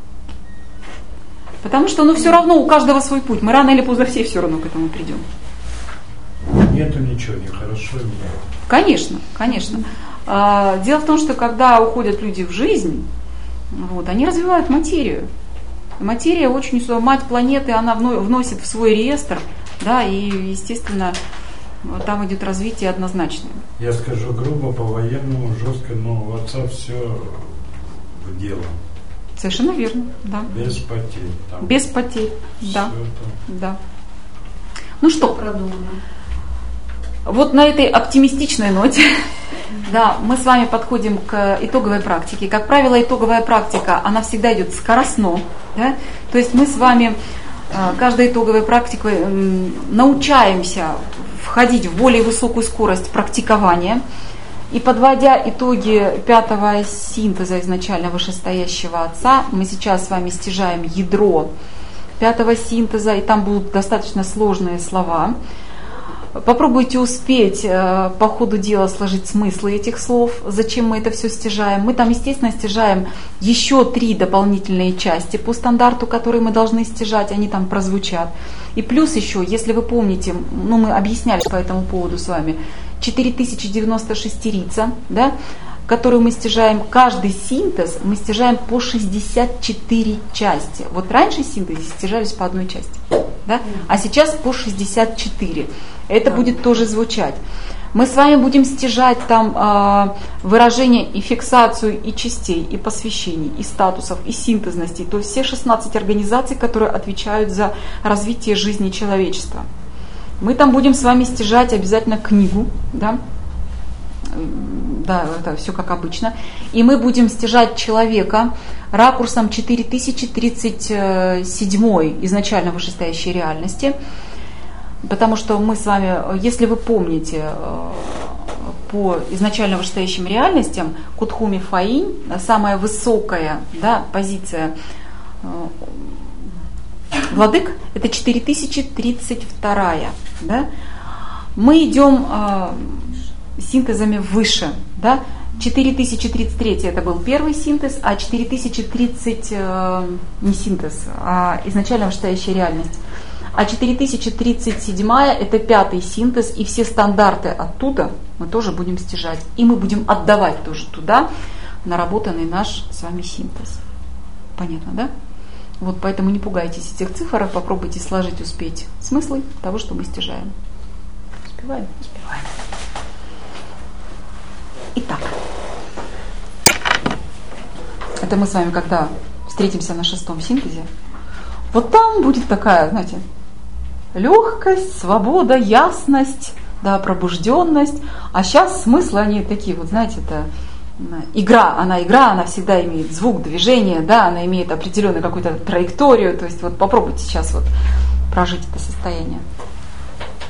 Speaker 1: Потому что, ну, все равно у каждого свой путь. Мы рано или поздно все все равно к этому придем.
Speaker 3: Нету ничего, не хорошо, не.
Speaker 1: Конечно, конечно. Дело в том, что когда уходят люди в жизнь, вот, они развивают материю. Материя очень, мать планеты, она вносит в свой реестр. Да, и, естественно, там идет развитие однозначное.
Speaker 3: Я скажу грубо, по-военному, жестко, но у отца все в дело.
Speaker 1: Совершенно верно, да.
Speaker 3: Без потерь. Там
Speaker 1: Без потерь, да.
Speaker 3: Это...
Speaker 1: да. Ну что,
Speaker 5: продумано.
Speaker 1: Вот на этой оптимистичной ноте, да, мы с вами подходим к итоговой практике. Как правило, итоговая практика, она всегда идет скоростно, да? То есть мы с вами каждой итоговой практикой научаемся входить в более высокую скорость практикования. И подводя итоги пятого синтеза изначально вышестоящего Отца, мы сейчас с вами стяжаем ядро пятого синтеза, и там будут достаточно сложные слова. Попробуйте успеть э, по ходу дела сложить смыслы этих слов, зачем мы это все стяжаем. Мы там, естественно, стяжаем еще три дополнительные части по стандарту, которые мы должны стяжать, они там прозвучат. И плюс еще, если вы помните, ну мы объясняли по этому поводу с вами, четыре тысячи девяносто шестерица, да, которую мы стяжаем, каждый синтез мы стяжаем по шестьдесят четыре части. Вот раньше синтезы стяжались по одной части, да, а сейчас по шестьдесят четыре. Это будет тоже звучать. Мы с вами будем стяжать там э, выражение и фиксацию и частей, и посвящений, и статусов, и синтезностей. То есть все шестнадцать организаций, которые отвечают за развитие жизни человечества. Мы там будем с вами стяжать обязательно книгу, да, да, это все как обычно. И мы будем стяжать человека ракурсом четыре тысячи тридцать семь изначально вышестоящей реальности. Потому что мы с вами, если вы помните, по изначально вышестоящим реальностям, Кутхуми Фаинь, самая высокая, да, позиция владык, это четыре тысячи тридцать два. Да? Мы идем синтезами выше. Да? четыре тысячи тридцать три это был первый синтез, а четыре тысячи тридцать не синтез, а изначально вышестоящая реальность. А четыре тысячи тридцать семь это пятый синтез, и все стандарты оттуда мы тоже будем стяжать. И мы будем отдавать тоже туда наработанный наш с вами синтез. Понятно, да? Вот поэтому не пугайтесь этих цифр, попробуйте сложить, успеть смыслы того, что мы стяжаем. Успеваем? Успеваем. Итак, это мы с вами, когда встретимся на шестом синтезе, вот там будет такая, знаете, легкость, свобода, ясность, да, пробужденность. А сейчас смыслы, они такие, вот знаете, это игра, она игра, она всегда имеет звук, движение, да, она имеет определенную какую-то траекторию. То есть вот попробуйте сейчас вот прожить это состояние.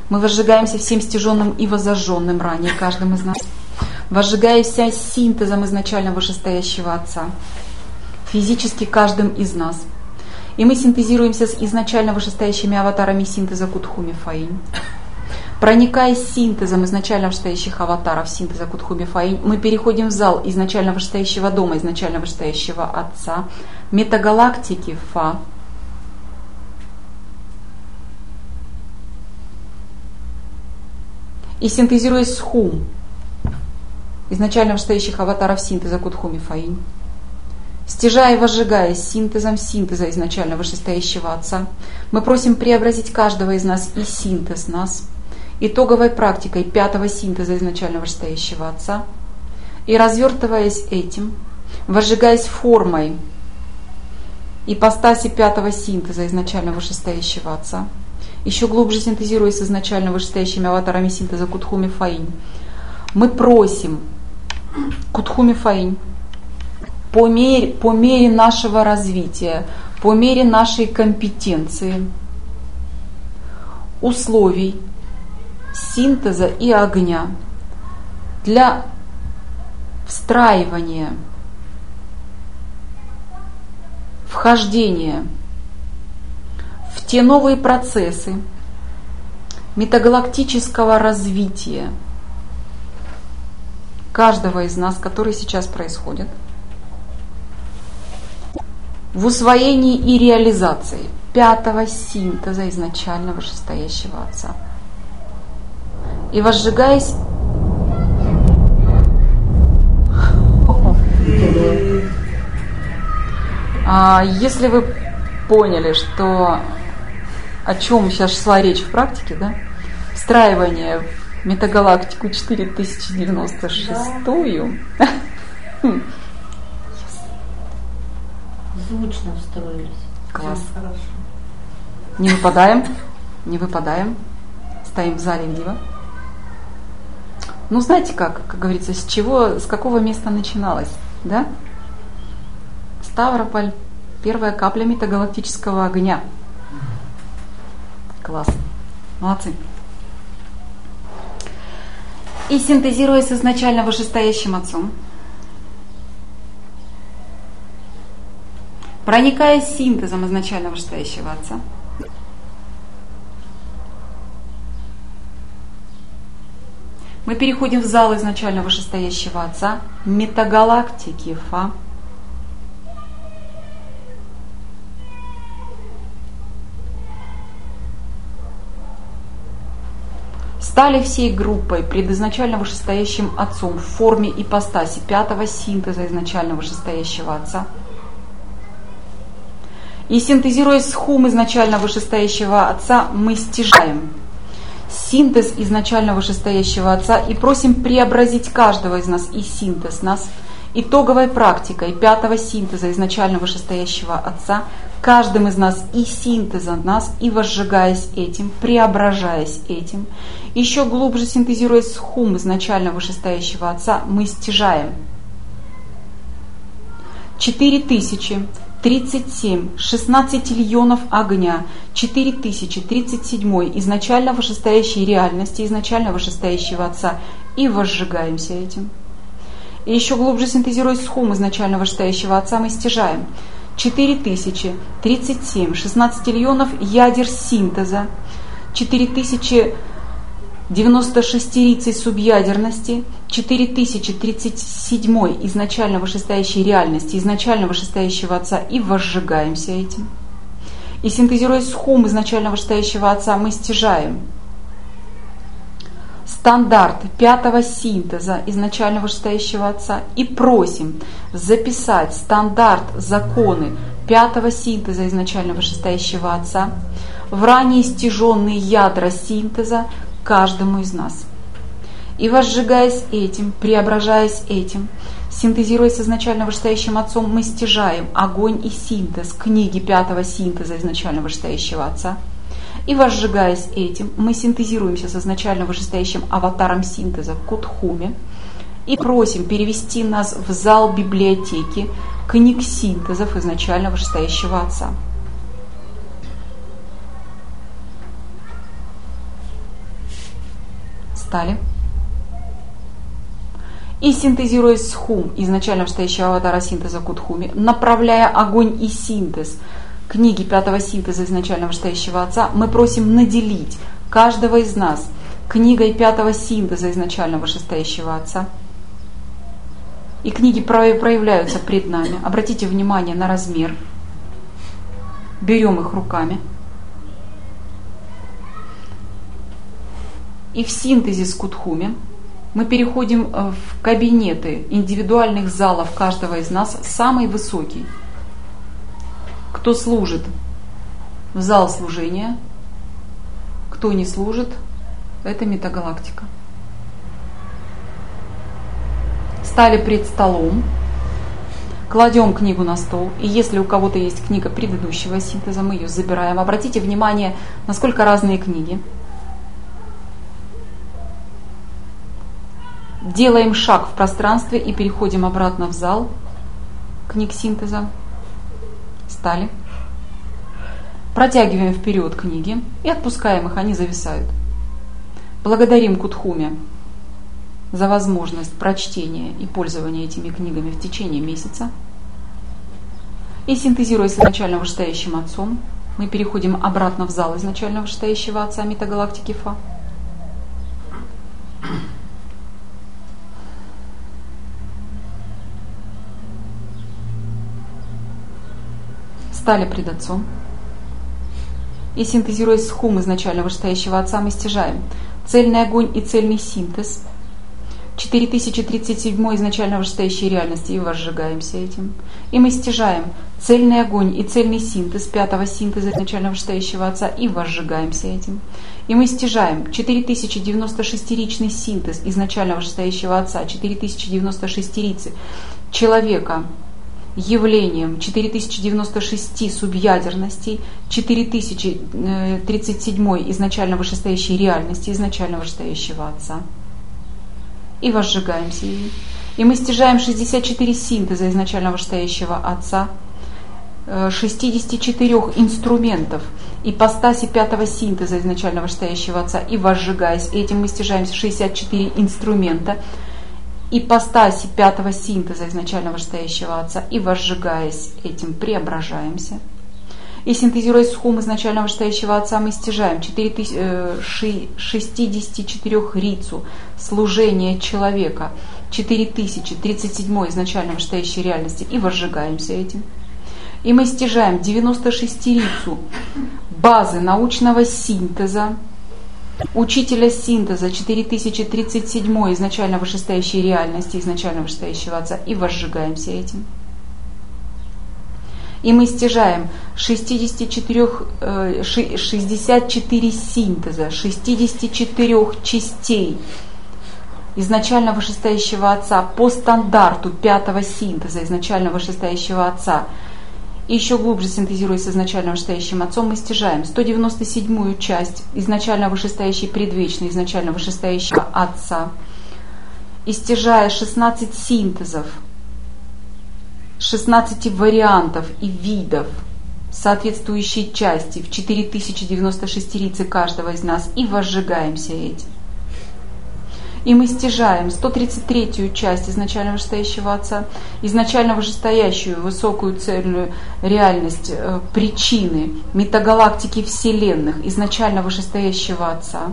Speaker 1: Мы возжигаемся всем стяженным и возожженным ранее каждым из нас. Возжигаяся синтезом изначально вышестоящего Отца, физически каждым из нас. И мы синтезируемся с изначально вышестоящими аватарами синтеза Кутхуми Фаинь. Проникая синтезом изначально вышестоящих аватаров синтеза Кутхуми Фаинь, мы переходим в зал изначально вышестоящего дома, изначально вышестоящего Отца, метагалактики Фа. И синтезируясь с Хум, изначально вышестоящих аватаров синтеза Кутхуми Фаинь, стяжая и возжигая синтезом синтеза изначально вышестоящего Отца, мы просим преобразить каждого из нас и синтез нас, итоговой практикой пятого синтеза изначально вышестоящего Отца, и развертываясь этим, возжигаясь формой ипостаси пятого синтеза изначально вышестоящего Отца, еще глубже синтезируясь с изначально вышестоящими аватарами синтеза Кутхуми Фаинь, мы просим Кутхуми Фаинь по мере, по мере нашего развития, по мере нашей компетенции, условий синтеза и огня для встраивания, вхождения в те новые процессы метагалактического развития каждого из нас, которые сейчас происходят, в усвоении и реализации пятого синтеза изначально вышестоящего Отца. И возжигаясь а, если вы поняли, что о чем сейчас шла речь в практике, да? Встраивание в метагалактику четыре тысячи девяносто шестую.
Speaker 7: Звучно встроились.
Speaker 1: Класс. Хорошо. Не выпадаем, не выпадаем. Стоим в зале Дива. Ну, знаете как, как говорится, с чего, с какого места начиналось, да? Ставрополь, первая капля метагалактического огня. Класс. Молодцы. И синтезируясь изначально вышестоящим Отцом, проникая синтезом изначально вышестоящего Отца, мы переходим в зал изначально вышестоящего Отца, метагалактики Фа. Стали всей группой пред изначально вышестоящим Отцом в форме ипостаси пятого синтеза изначально вышестоящего Отца. И синтезируясь с Хум изначально вышестоящего Отца, мы стяжаем синтез изначально вышестоящего Отца и просим преобразить каждого из нас и синтез нас итоговой практикой пятого синтеза изначально вышестоящего Отца, каждым из нас и синтеза нас, и возжигаясь этим, преображаясь этим, еще глубже синтезируясь с Хум изначально вышестоящего Отца, мы стяжаем четыре тысячи тридцать семь, шестнадцать триллионов огня, четыре тысячи тридцать семь изначально вышестоящей реальности, изначально вышестоящего Отца, и возжигаемся этим. И еще глубже синтезируясь с Хум изначально вышестоящего Отца, мы стяжаем четыре тысячи тридцать семь, шестнадцать триллионов ядер синтеза, четыре тысячи девяносто шестерицей субъядерности, четыре тысячи тридцать семь изначально вышестоящей реальности, изначально вышестоящего Отца, и возжигаемся этим. И синтезируясь с Хум изначально вышестоящего Отца, мы стяжаем стандарт пятого синтеза изначально вышестоящего Отца и просим записать стандарт законы пятого синтеза изначально вышестоящего Отца в ранее стяженные ядра синтеза каждому из нас. И возжигаясь этим, преображаясь этим, синтезируясь изначально вышестоящим Отцом, мы стяжаем огонь и синтез книги пятого синтеза изначально вышестоящего Отца. И возжигаясь этим, мы синтезируемся с изначально вышестоящим аватаром синтеза Кутхуми и просим перевести нас в зал библиотеки книг синтезов изначально вышестоящего Отца. Встали. И синтезируясь с хум, изначально вышестоящего аватара синтеза Кудхуми, направляя огонь и синтез книги пятого синтеза изначально вышестоящего Отца, мы просим наделить каждого из нас книгой пятого синтеза изначально вышестоящего Отца. И книги проявляются пред нами. Обратите внимание на размер. Берем их руками. И в синтезе с Кудхуми мы переходим в кабинеты индивидуальных залов каждого из нас, самый высокий. Кто служит в зал служения, кто не служит, это метагалактика. Стали пред столом, кладем книгу на стол, и если у кого-то есть книга предыдущего синтеза, мы ее забираем. Обратите внимание, насколько разные книги. Делаем шаг в пространстве и переходим обратно в зал книг синтеза. Стали. Протягиваем вперед книги и отпускаем их, они зависают. Благодарим Кудхуми за возможность прочтения и пользования этими книгами в течение месяца. И синтезируя с изначально вышестоящим Отцом, мы переходим обратно в зал изначально вышестоящего Отца метагалактики Фа. Стали пред Отцом. И синтезируясь с хум изначально вышестоящего Отца, мы стяжаем цельный огонь и цельный синтез четыре тысячи тридцать семь изначально вышестоящей реальности и возжигаемся этим. И мы стяжаем цельный огонь и цельный синтез пятого синтеза изначально вышестоящего Отца и возжигаемся этим. И мы стяжаем четыре тысячи девяносто шестеричный синтез изначально вышестоящего Отца, четыре тысячи девяносто шестерицы человека явлением, четыре тысячи девяносто шесть субъядерностей, четыре тысячи тридцать семь изначально вышестоящей реальности, изначально вышестоящего Отца. И возжигаемся ей. И мы стяжаем шестьдесят четыре синтеза изначально вышестоящего Отца, шестьдесят четыре инструментов, ипостаси пятого синтеза изначально вышестоящего Отца, и возжигаясь этим, мы стяжаем шестьдесят четыре инструмента, ипостаси пятого синтеза изначально вышестоящего Отца, и возжигаясь этим, преображаемся. И синтезируясь с хум изначально вышестоящего Отца, мы стяжаем шестьдесят четыре рицу служения человека, четыре тысячи тридцать семь изначально вышестоящей реальности, и возжигаемся этим. И мы стяжаем девяносто шесть рицу базы научного синтеза, учителя синтеза четыре тысячи тридцать семь изначально вышестоящей реальности, изначально вышестоящего Отца, и возжигаемся этим. И мы стяжаем шестьдесят четыре, шестьдесят четыре синтеза, шестьдесят четыре частей изначально вышестоящего Отца по стандарту пятого синтеза изначально вышестоящего Отца. И еще глубже синтезируясь с изначально вышестоящим Отцом, мы стяжаем сто девяносто седьмую часть изначально вышестоящей предвечной, изначально вышестоящего Отца. И стяжая шестнадцать синтезов, шестнадцать вариантов и видов соответствующей части в четыре тысячи девяносто шесть рицы каждого из нас, и возжигаемся этим. И мы стяжаем сто тридцать третью часть изначально вышестоящего Отца, изначально вышестоящую высокую цельную реальность э, причины метагалактики вселенных изначально вышестоящего Отца.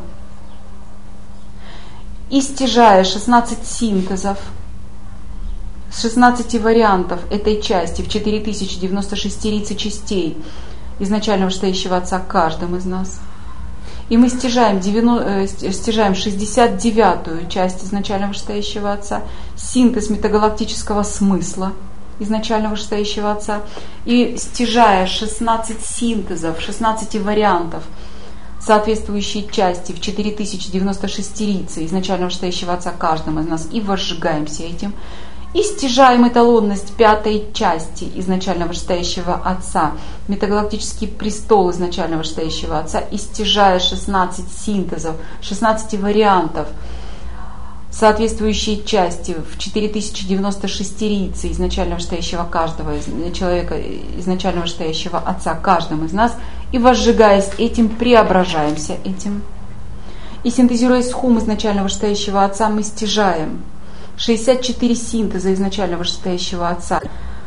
Speaker 1: И стяжая шестнадцать синтезов, шестнадцать вариантов этой части в четыре тысячи девяносто шесть рицы частей изначально вышестоящего Отца каждым из нас. И мы стяжаем, девяносто, стяжаем шестьдесят девятую часть изначально вышестоящего Отца, синтез метагалактического смысла изначально вышестоящего Отца, и стяжая шестнадцать синтезов, шестнадцать вариантов соответствующей части в четыре тысячи девяносто шесть рицы изначально вышестоящего Отца каждым из нас, и возжигаемся этим. И стяжаем эталонность пятой части изначально вышестоящего Отца, метагалактический престол изначально вышестоящего Отца, и стяжая шестнадцать синтезов, шестнадцать вариантов соответствующие части в четыре тысячи девяносто шесть рицы изначально вышестоящего каждого человека, изначально вышестоящего Отца каждым из нас, и возжигаясь этим, преображаемся этим. И синтезируя схум изначально вышестоящего Отца, мы стяжаем шестьдесят четыре синтеза изначально вышестоящего Отца,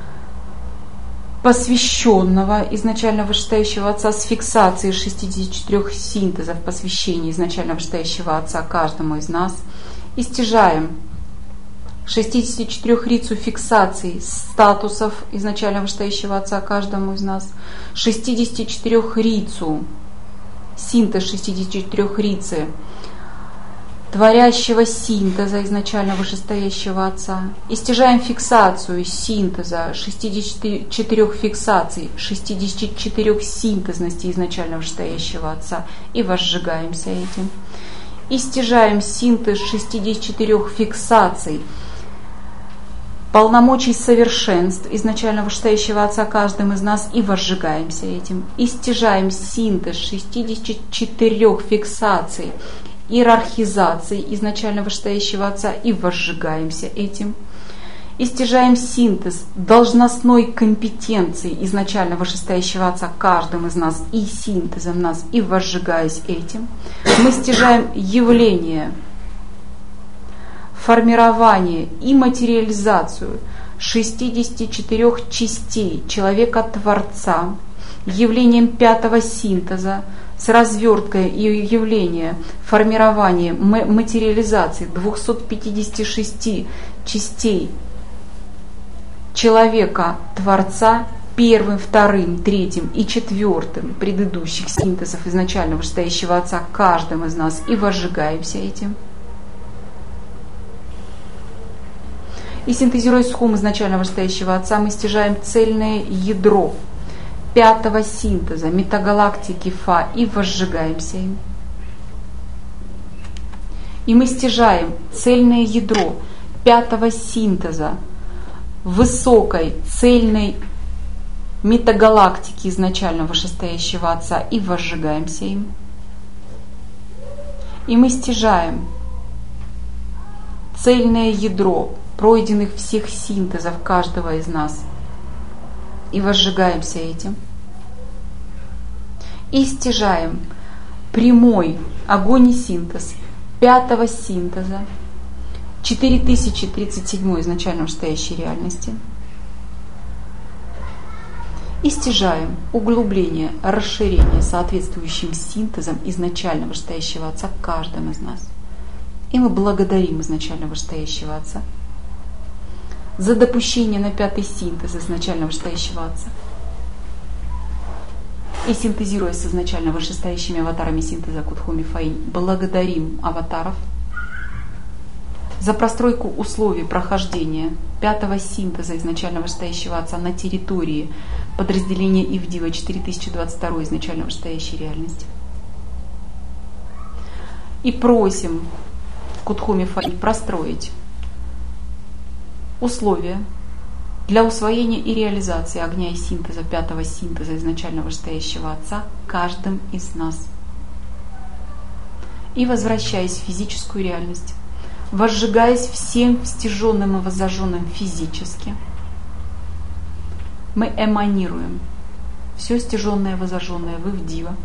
Speaker 1: посвященного изначально вышестоящего Отца с фиксацией шестидесяти четырёх синтезов посвящения изначально вышестоящего Отца каждому из нас, и стяжаем шестидесяти четырёх рицу фиксаций статусов изначально вышестоящего Отца каждому из нас, шестидесяти четырёх рицу, синтез шестидесяти четырёх рицы, творящего синтеза изначально вышестоящего Отца, и стяжаем фиксацию синтеза шестидесяти четырёх фиксаций, шестидесяти четырёх синтезности изначально вышестоящего Отца, и возжигаемся этим. И стяжаем синтез шестидесяти четырёх фиксаций, полномочий совершенств изначально вышестоящего Отца каждым из нас, и возжигаемся этим. И стяжаем синтез шестидесяти четырёх фиксаций, иерархизации изначально вышестоящего Отца, и возжигаемся этим. И стяжаем синтез должностной компетенции изначально вышестоящего Отца каждым из нас и синтезом нас, и возжигаясь этим. Мы стяжаем явление, формирование и материализацию шестидесяти четырёх частей человека-творца явлением пятого синтеза с разверткой и явления формирования материализации двухсот пятидесяти шести частей человека-творца первым, вторым, третьим и четвертым предыдущих синтезов изначально вышестоящего Отца каждым из нас, и возжигаемся этим. И синтезируя схум изначально вышестоящего Отца, мы стяжаем цельное ядро пятого синтеза метагалактики Фа, и возжигаемся им. И мы стяжаем цельное ядро пятого синтеза высокой цельной метагалактики изначально вышестоящего Отца, и возжигаемся им. И мы стяжаем цельное ядро пройденных всех синтезов каждого из нас, и возжигаемся этим. И стяжаем прямой огонь и синтез пятого синтеза четыре тысячи тридцать седьмой изначально вышестоящей реальности. И стяжаем углубление, расширение соответствующим синтезом изначально вышестоящего Отца каждым из нас. И мы благодарим изначально вышестоящего Отца за допущение на пятый синтез изначально вышестоящего Отца. И синтезируя с изначально вышестоящими аватарами синтеза Кутхуми Фаинь, благодарим аватаров за простройку условий прохождения пятого синтеза изначально вышестоящего Отца на территории подразделения Ивдива четыре тысячи двадцать два изначально вышестоящей реальности. И просим Кутхуми Фаинь простроить условия для усвоения и реализации огня и синтеза пятого синтеза изначально вышестоящего Отца каждым из нас. И возвращаясь в физическую реальность, возжигаясь всем стяженным и воззаженным физически, мы эманируем все стяженное и воззаженное в Ивдива,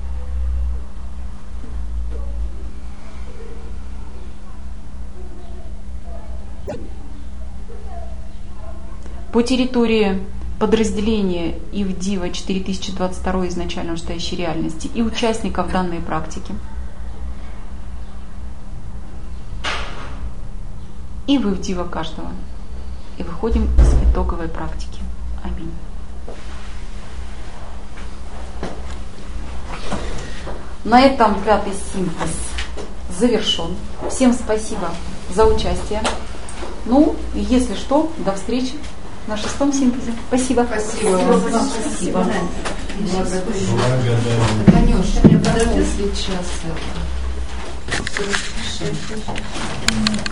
Speaker 1: по территории подразделения Ивдива четыре тысячи двадцать два изначально вышестоящей реальности и участников данной практики. И в Ивдива каждого. И выходим из итоговой практики. Аминь. На этом пятый синтез завершен. Всем спасибо за участие. Ну, и если что, до встречи на шестом синтезе. Спасибо.
Speaker 5: Спасибо.
Speaker 1: Спасибо.
Speaker 5: Танюша, мне подожди сейчас.